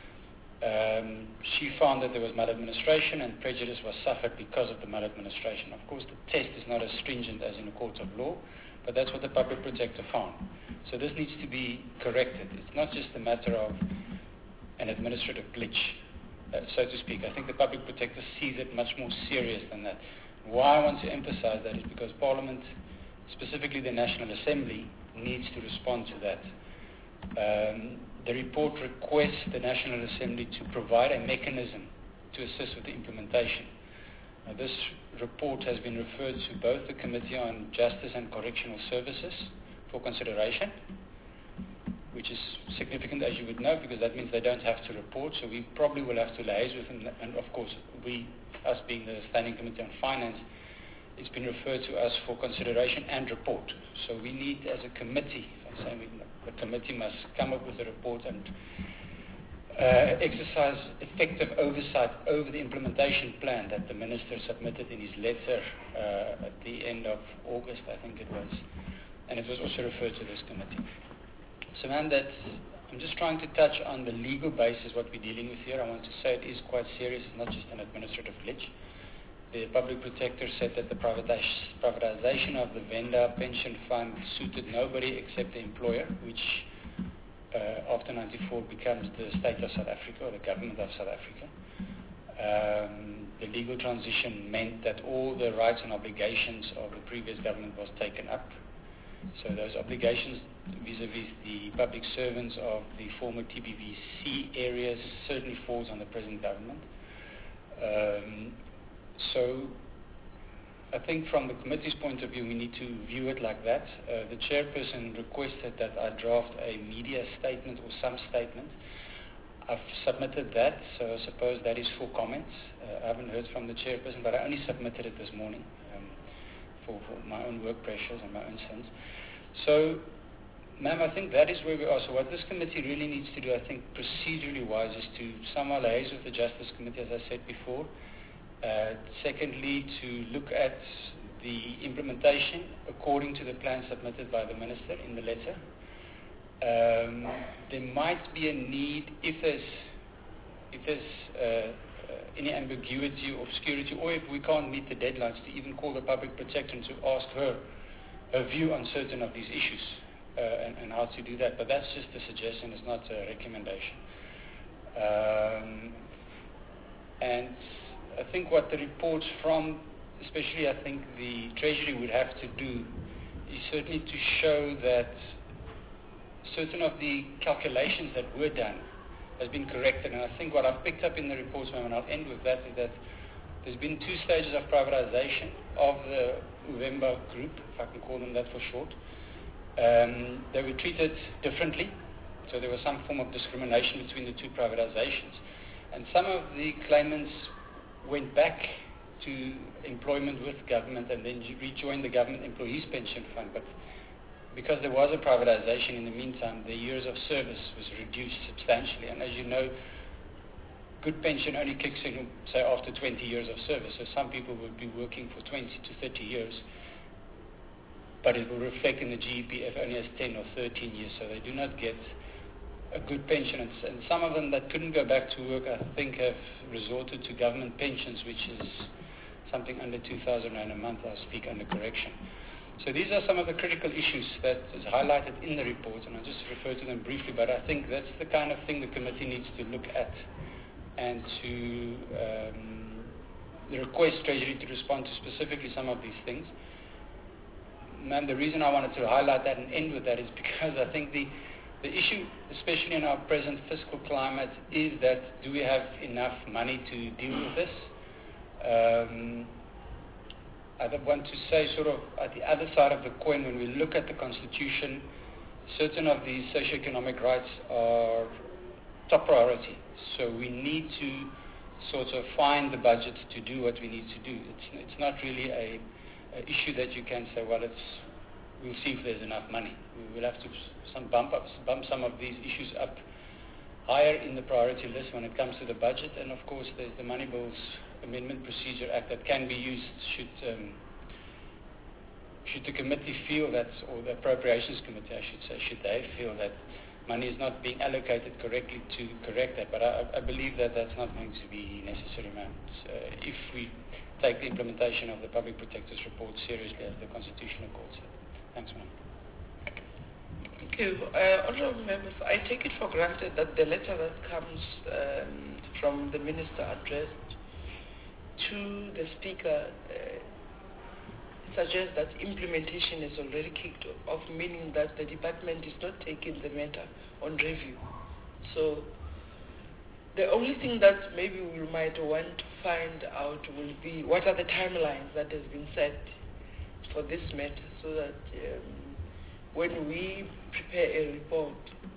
Speaker 11: Um, she found that there was maladministration and prejudice was suffered because of the maladministration. Of course, the test is not as stringent as in a court of law, but that's what the public protector found. So this needs to be corrected. It's not just a matter of an administrative glitch, uh, so to speak. I think the public protector sees it much more serious than that. Why I want to emphasize that is because Parliament, specifically the National Assembly, needs to respond to that. Um, the report requests the National Assembly to provide a mechanism to assist with the implementation. Now, this report has been referred to both the Committee on Justice and Correctional Services for consideration, which is significant, as you would know, because that means they don't have to report, so we probably will have to liaise with them, and of course, we, us being the Standing Committee on Finance, it's been referred to us for consideration and report. So we need, as a committee, I'm saying we, the committee must come up with a report and uh, exercise effective oversight over the implementation plan that the Minister submitted in his letter uh, at the end of August, I think it was. And it was also referred to this committee. So, ma'am, that I'm just trying to touch on the legal basis, what we're dealing with here. I want to say it is quite serious. It's not just an administrative glitch. The public protector said that the privatization of the vendor pension fund suited nobody except the employer, which uh, after ninety-four becomes the state of South Africa, or the government of South Africa. Um, the legal transition meant that all the rights and obligations of the previous government was taken up. So those obligations vis-a-vis the public servants of the former T B V C areas certainly falls on the present government. Um, So I think from the committee's point of view, we need to view it like that. Uh, the chairperson requested that I draft a media statement or some statement. I've submitted that, so I suppose that is for comments. Uh, I haven't heard from the chairperson, but I only submitted it this morning um, for, for my own work pressures and my own sins. So, ma'am, I think that is where we are. So what this committee really needs to do, I think, procedurally wise, is to somehow liaise with the Justice Committee, as I said before. Uh, secondly, to look at the implementation according to the plan submitted by the Minister in the letter. Um, there might be a need, if there's, if there's uh, uh, any ambiguity or obscurity, or if we can't meet the deadlines, to even call the public protector and to ask her her view on certain of these issues uh, and, and how to do that. But that's just a suggestion, it's not a recommendation. Um, and I think what the reports from, especially I think the Treasury would have to do, is certainly to show that certain of the calculations that were done has been corrected. And I think what I've picked up in the reports, ma'am, and I'll end with that, is that there's been two stages of privatization of the Uvemba group, if I can call them that for short. Um, they were treated differently, so there was some form of discrimination between the two privatizations. And some of the claimants went back to employment with government and then rejoined the government employees pension fund. But because there was a privatization in the meantime, the years of service was reduced substantially. And as you know, good pension only kicks in, say, after twenty years of service. So some people will be working for twenty to thirty years, but it will reflect in the G E P F only as ten or thirteen years. So they do not get a good pension, and, and some of them that couldn't go back to work, I think, have resorted to government pensions, which is something under two thousand rand a month. I speak under correction. So these are some of the critical issues that is highlighted in the report, and I'll just refer to them briefly, but I think that's the kind of thing the committee needs to look at and to um, request Treasury to respond to specifically some of these things. Ma'am, the reason I wanted to highlight that and end with that is because I think the The issue, especially in our present fiscal climate, is that do we have enough money to deal with this? Um, I want to say sort of at the other side of the coin, when we look at the Constitution, certain of these socioeconomic rights are top priority. So we need to sort of find the budget to do what we need to do. It's, it's not really a, a issue that you can say, well, it's, we'll see if there's enough money. We will have to some bump, up, bump some of these issues up higher in the priority list when it comes to the budget. And of course, there's the Money Bills Amendment Procedure Act that can be used should um, should the committee feel that, or the Appropriations Committee, I should say, should they feel that money is not being allocated correctly to correct that. But I, I believe that that's not going to be necessary, ma'am. So if we take the implementation of the Public Protector's report seriously as the Constitutional Court said. Thanks, ma'am.
Speaker 3: Thank you. Uh, honorable members, I take it for granted that the letter that comes um, from the Minister addressed to the Speaker uh, suggests that implementation is already kicked off, meaning that the department is not taking the matter on review. So the only thing that maybe we might want to find out will be what are the timelines that has been set for this matter, so that um, when we prepare a report,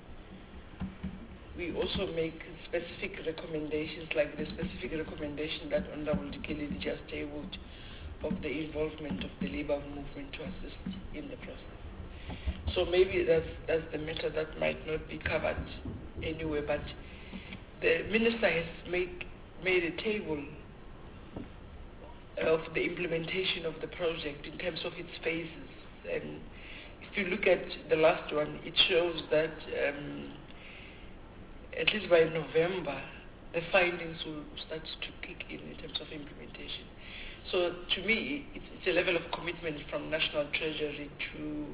Speaker 3: we also make specific recommendations, like the specific recommendation that Honorable Dikeli just tabled, of the involvement of the labor movement to assist in the process. So maybe that's, that's the matter that might not be covered anyway, but the minister has make, made a table of the implementation of the project in terms of its phases. And if you look at the last one, it shows that um, at least by November, the findings will start to kick in in terms of implementation. So to me, it's, it's a level of commitment from National Treasury to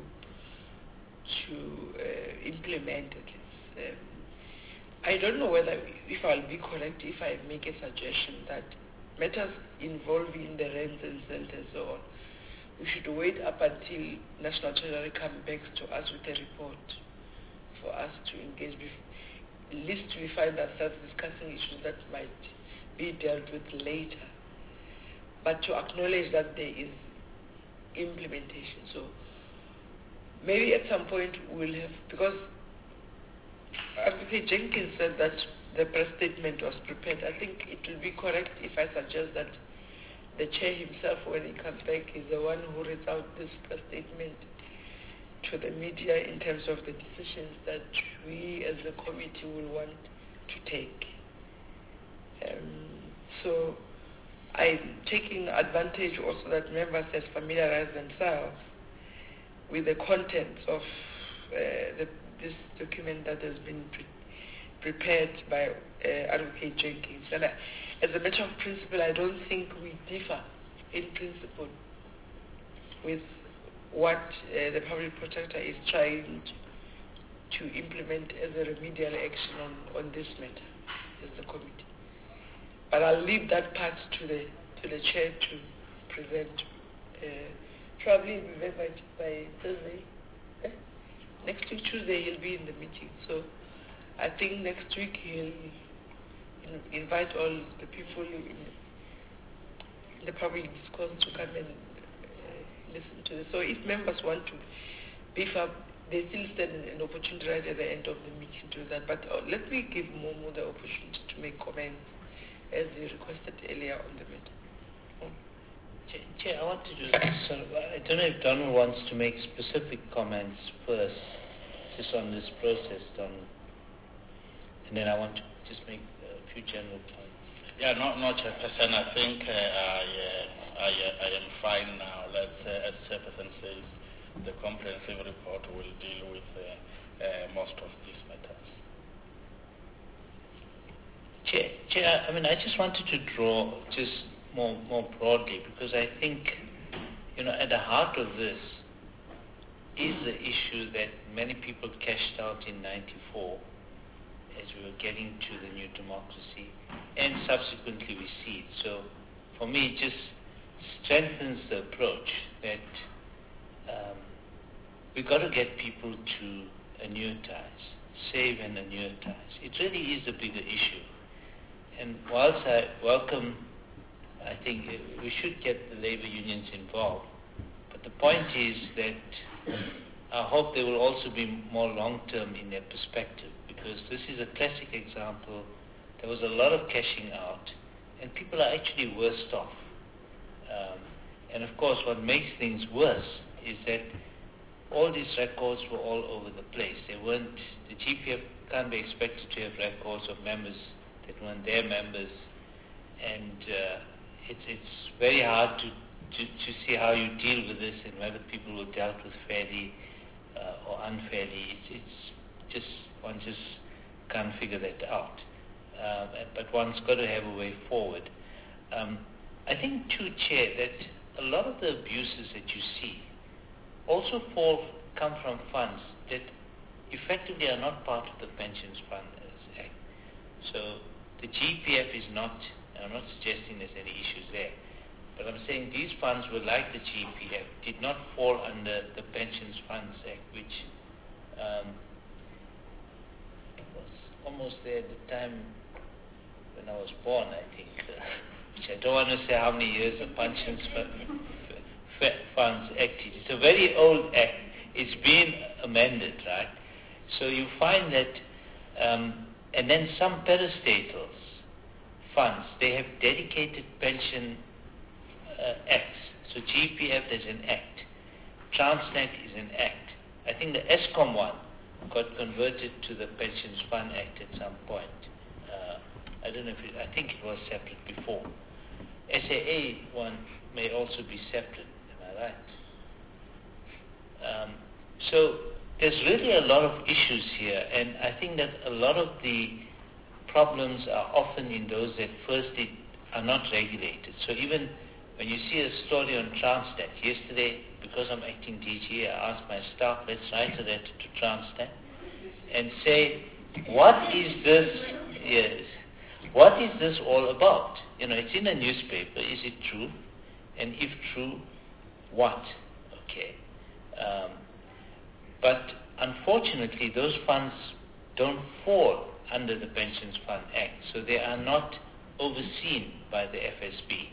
Speaker 3: to uh, implement at least. Um, I don't know whether, if I'll be correct, if I make a suggestion that matters involving the rents and cents and so on, we should wait up until National Treasury comes back to us with a report for us to engage with. At least we find ourselves discussing issues that might be dealt with later, but to acknowledge that there is implementation. So maybe at some point we'll have, because Advocate Jenkins said that the press statement was prepared. I think it will be correct if I suggest that the chair himself, when he comes back, is the one who reads out this press statement to the media in terms of the decisions that we as a committee will want to take. Um, so I'm taking advantage also that members have familiarized themselves with the contents of uh, the, this document that has been pre prepared by uh, Advocate Jenkins. And I, as a matter of principle, I don't think we differ in principle with what uh, the Public Protector is trying to, to implement as a remedial action on, on this matter as the committee. But I'll leave that part to the to the chair to present. Uh, probably by, by Thursday. Eh? Next week, Tuesday, he'll be in the meeting. So I think next week he'll in, invite all the people in, in the public discourse to come and uh, listen to this. So if members want to beef up, they still stand an opportunity right at the end of the meeting to do that. But uh, let me give Momo the opportunity to make comments as he requested earlier on the matter. Oh.
Speaker 5: Chair, Chair, I want to just sort of, I don't know if Donald wants to make specific comments first, just on this process, Donald. And then I want to just make a few general points.
Speaker 9: Yeah, no, no, Chairperson. I think uh, I, uh, I, uh, I am fine now. Let's, uh, as Chairperson says, the comprehensive report will deal with uh, uh, most of these matters.
Speaker 5: Chair, Chair, I mean, I just wanted to draw just more, more broadly, because I think, you know, at the heart of this is the issue that many people cashed out in ninety-four as we were getting to the new democracy, and subsequently we see it. So for me, it just strengthens the approach that um, we've got to get people to annuitize, save and annuitize. It really is a bigger issue. And whilst I welcome, I think we should get the labor unions involved, but the point is that I hope they will also be more long-term in their perspective, because this is a classic example. There was a lot of cashing out, and people are actually worse off. Um, and of course, what makes things worse is that all these records were all over the place. They weren't, the G P F can't be expected to have records of members that weren't their members, and uh, it's, it's very hard to, to, to see how you deal with this and whether people were dealt with fairly uh, or unfairly. It's, it's just, one just can't figure that out. Uh, but one's got to have a way forward. Um, I think too, Chair, that a lot of the abuses that you see also fall, come from funds that effectively are not part of the Pensions Fund Act. So the G P F is not, and I'm not suggesting there's any issues there, but I'm saying these funds were like the G P F, did not fall under the Pensions Funds Act, which um, was almost there at the time when I was born, I think, uh, which I don't want to say how many years the Pensions Funds Act is. It's a very old act. It's been amended, right? So you find that, um, and then some parastatals funds, they have dedicated pension uh, acts. So G P F is an act. Transnet is an act. I think the ESCOM one got converted to the Pensions Fund Act at some point. Uh, I don't know if it, I think it was separate before. S A A one may also be separate. Am I right? Um, so there's really a lot of issues here, and I think that a lot of the problems are often in those that firstly are not regulated. So even when you see a story on Transnet, yesterday, because I'm acting D G, I asked my staff, let's write a letter to Transnet and say, what is this, yes, what is this all about? You know, it's in a newspaper, is it true? And if true, what? Okay. Um, but unfortunately, those funds don't fall under the Pensions Fund Act, so they are not overseen by the F S B.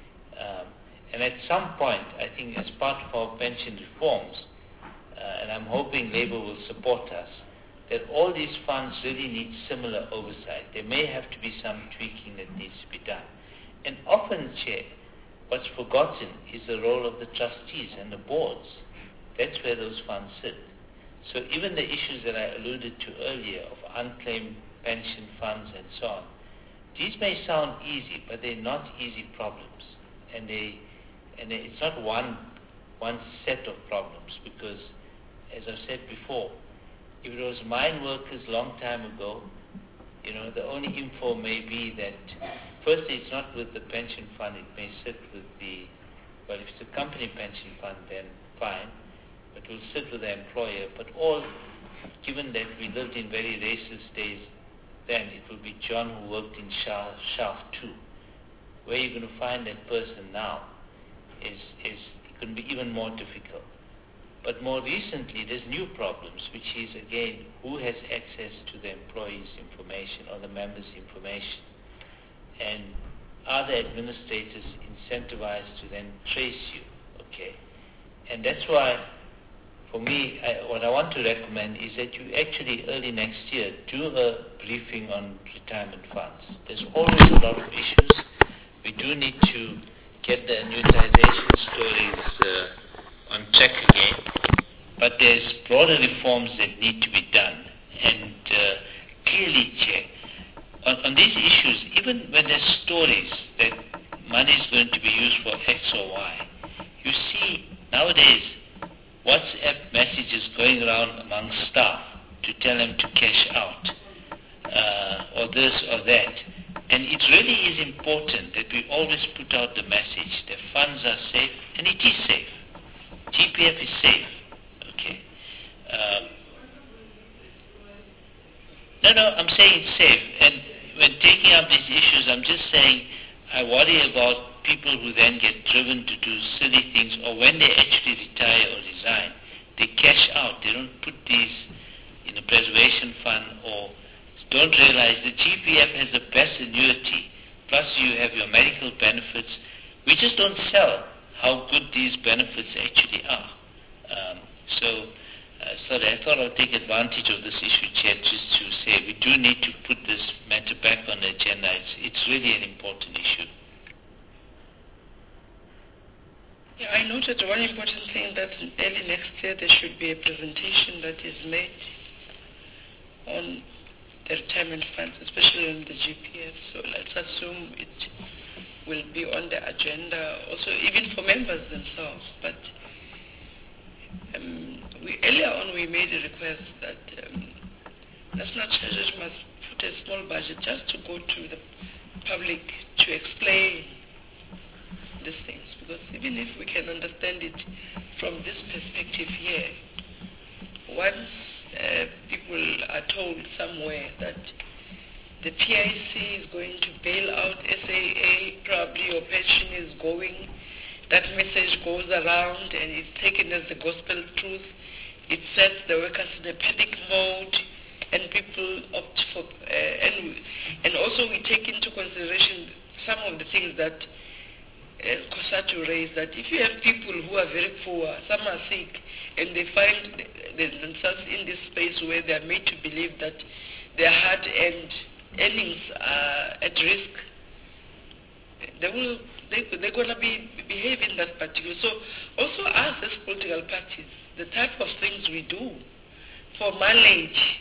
Speaker 5: Um, and at some point, I think as part of our pension reforms, uh, and I'm hoping Labour will support us, that all these funds really need similar oversight. There may have to be some tweaking that needs to be done. And often, Chair, what's forgotten is the role of the trustees and the boards. That's where those funds sit. So even the issues that I alluded to earlier of unclaimed pension funds and so on, these may sound easy, but they're not easy problems. And they, and they, it's not one, one set of problems, because, as I've said before, if it was mine workers long time ago, you know, the only info may be that, firstly, it's not with the pension fund, it may sit with the, well, if it's a company pension fund, then fine, but it will sit with the employer. But all, given that we lived in very racist days then, it will be John who worked in Shaft, Shaft two. Where you're going to find that person now is, is going to be even more difficult. But more recently, there's new problems, which is, again, who has access to the employee's information or the member's information? And are the administrators incentivized to then trace you? Okay. And that's why, for me, I, what I want to recommend is that you actually, early next year, do a briefing on retirement funds. There's always a lot of issues. We do need to get the annuitization stories uh, on track again. But there's broader reforms that need to be done. And uh, clearly, Chair, on, on these issues, even when there's stories that money is going to be used for X or Y, you see nowadays WhatsApp messages going around among staff to tell them to cash out, uh, or this or that. And it really is important that we always put out the message that funds are safe, and it is safe. G P F is safe. Okay. Um, no, no, I'm saying it's safe. And when taking up these issues, I'm just saying I worry about people who then get driven to do silly things, or when they actually retire or resign, they cash out. They don't put these in a preservation fund, or don't realize the G P F has the best annuity, plus you have your medical benefits. We just don't sell how good these benefits actually are. Um, so, uh, sorry, I thought I'd take advantage of this issue, Chair, just to say we do need to put this matter back on the agenda. It's, it's really an important issue.
Speaker 3: I noted one important thing that early next year there should be a presentation that is made on the retirement funds, especially on the G P F. So let's assume it will be on the agenda, also even for members themselves. But um, we earlier on we made a request that um, National Treasury must put a small budget just to go to the public to explain these things, because even if we can understand it from this perspective here, once uh, people are told somewhere that the P I C is going to bail out S A A, probably your pension is going, that message goes around and is taken as the gospel truth. It sets the workers in a panic mode, and people opt for, uh, and, and also we take into consideration some of the things that uh, Kosatu raised, that if you have people who are very poor, some are sick, and they find themselves in this space where they are made to believe that their hard-earned earnings are at risk, they will, they, they're going to be behave in that particular. So also us as political parties, the type of things we do for mileage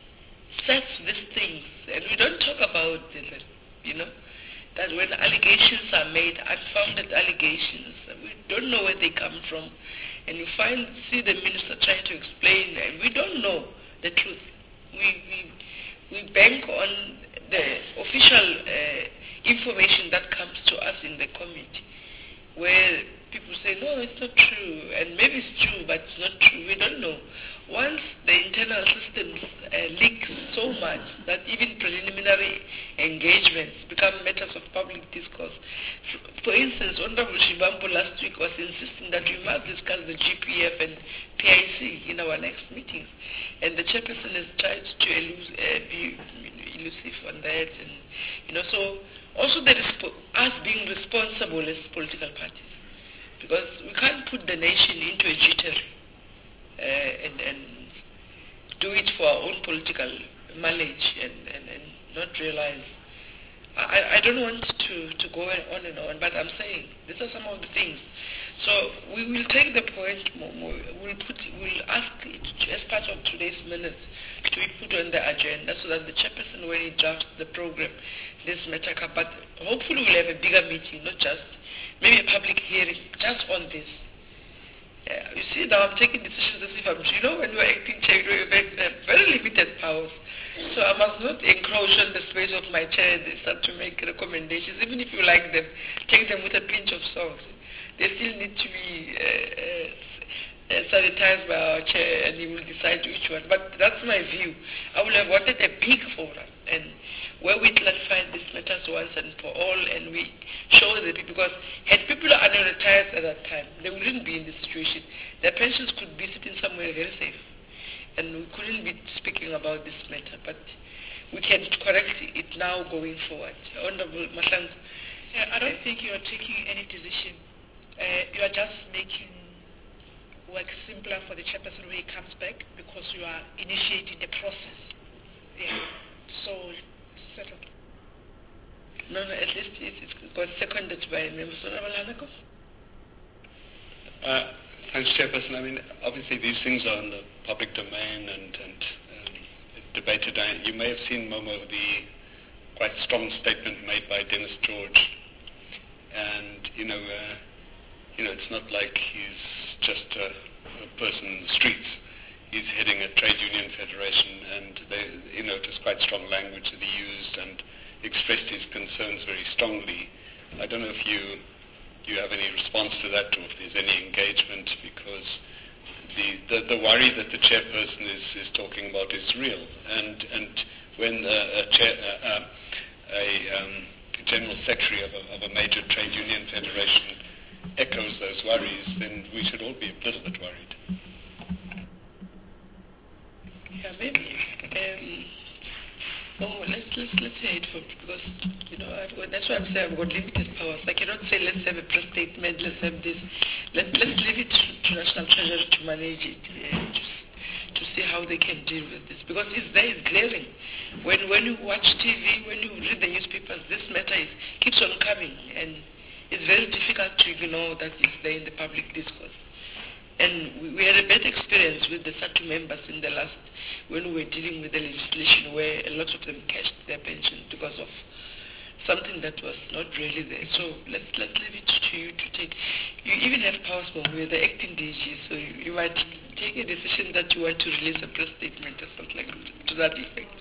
Speaker 3: sets these things, and we don't talk about them, you know, that when allegations are made, unfounded allegations, we don't know where they come from, and you find, see the minister trying to explain, and we don't know the truth. We, we, we bank on the official uh, information that comes to us in the committee, where people say, no, it's not true, and maybe it's true, but it's not true. We don't know. Once the internal systems uh, leak so much that even preliminary engagements become matters of public discourse. For instance, Honorable Shibambo last week was insisting that we must discuss the G P F and P I C in our next meetings, and the chairperson has tried to elus- uh, be elusive on that, and you know, so also the resp- us being responsible as political parties, because we can't put the nation into a jittery uh, and, and do it for our own political mileage and, and, and not realize. I, I don't want to, to go on and on, but I'm saying these are some of the things. So we will take the point, we'll, put, we'll ask it as part of today's minutes to be put on the agenda so that the chairperson, when he drafts the program, this matter comes. But hopefully we'll have a bigger meeting, not just maybe a public hearing, just on this. Uh, you see, now I'm taking decisions as if I'm, you know, when you're acting chair, you have very limited powers. So I must not encroach on the space of my chair and start to make recommendations. Even if you like them, take them with a pinch of salt. They still need to be uh, uh, sanitized by our chair, and he will decide which one. But that's my view. I would have wanted a big forum, and where we clarify these matters once and for all, and we show the people, because had people under-retired at that time, they wouldn't be in this situation. Their pensions could be sitting somewhere very safe, and we couldn't be speaking about this matter, but we can correct it now going forward. Honorable Mahlangu.
Speaker 10: Yeah, I don't think you are taking any decision. Uh, you are just making work simpler for the chairperson when he comes back, because you are initiating the process. Yeah. So, settle.
Speaker 3: No, no, at least it, it got seconded by members. Honorable Hanako?
Speaker 8: Uh, thanks, Chairperson. I mean, obviously these things are in the public domain and, and um, debated. You may have seen, Momo, the quite strong statement made by Dennis George. And, you know, uh, you know, it's not like he's just a, a person in the streets. He's heading a trade union federation, and they, you know, it was quite strong language that he used and expressed his concerns very strongly. I don't know if you you have any response to that, or if there's any engagement, because the, the, the worry that the chairperson is, is talking about is real. And and when uh, a, chair, uh, uh, a um, general secretary of a, of a major trade union federation echoes those worries, then we should all be a little bit worried.
Speaker 3: Yeah, maybe. Um, oh, let's let's let's say it for, because you know I've got, that's why I'm saying I've got limited powers. I cannot say let's have a press statement, let's have this. Let let's leave it to, to National Treasury to manage it, uh, to to see how they can deal with this, because it's there, it's glaring. When when you watch T V, when you read the newspapers, this matter is keeps on coming, and it's very difficult to ignore that it's there in the public discourse. And we, we had a bad experience with the SATU members in the last, when we were dealing with the legislation where a lot of them cashed their pensions because of something that was not really there. So let's let's leave it to you to take. You even have powers, Mom. You're the acting D G, so you, you might take a decision that you want to release a press statement or something like that, to that effect.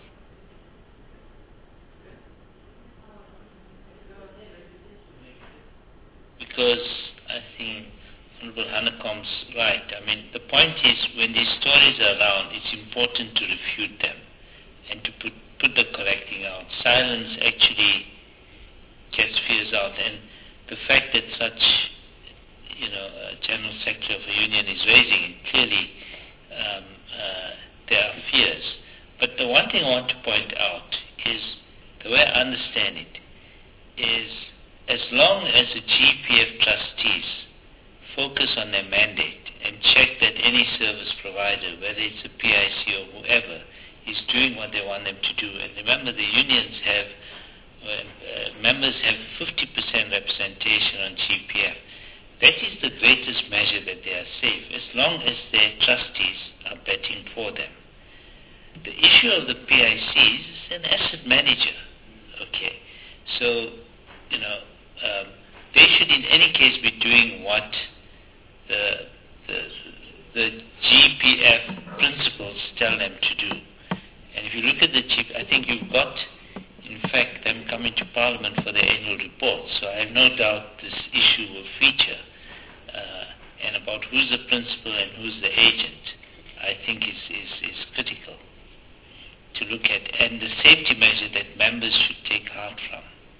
Speaker 5: Because I think Honorable Hanekom's right. I mean, the point is when these stories are around, it's important to refute them and to put, put the correcting out. Silence actually gets fears out, and the fact that such, you know, a General Secretary of a union is raising it, clearly um, uh, there are fears. But the one thing I want to point out is, the way I understand it, is as long as the G P F trustees focus on their mandate and check that any service provider, whether it's a P I C or whoever, is doing what they want them to do. And remember, the unions have, uh, members have fifty percent representation on G P F. That is the greatest measure that they are safe, as long as their trustees are betting for them. The issue of the P I Cs is an asset manager, okay? So, you know, um, they should in any case be doing what the, the, the G P F principles tell them to do. And if you look at the G P F, I think you've got, in fact, them coming to Parliament for the annual report. So I have no doubt this issue will feature. Uh, and about who's the principal and who's the agent, I think is, is, is critical to look at. And the safety measure that members should take heart from.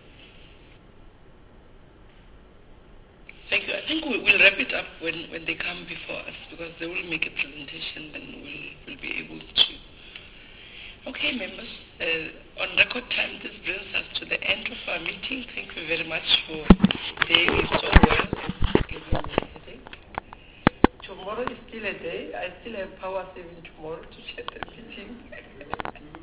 Speaker 3: Thank you. I think we, we'll wrap it up when, when they come before us, because they will make a presentation and we'll, we'll be able to. Okay, members, uh, on record time, this brings us to the end of our meeting. Thank you very much for staying so well and giving me a headache. Tomorrow is still a day. I still have powers even tomorrow to chair the meeting.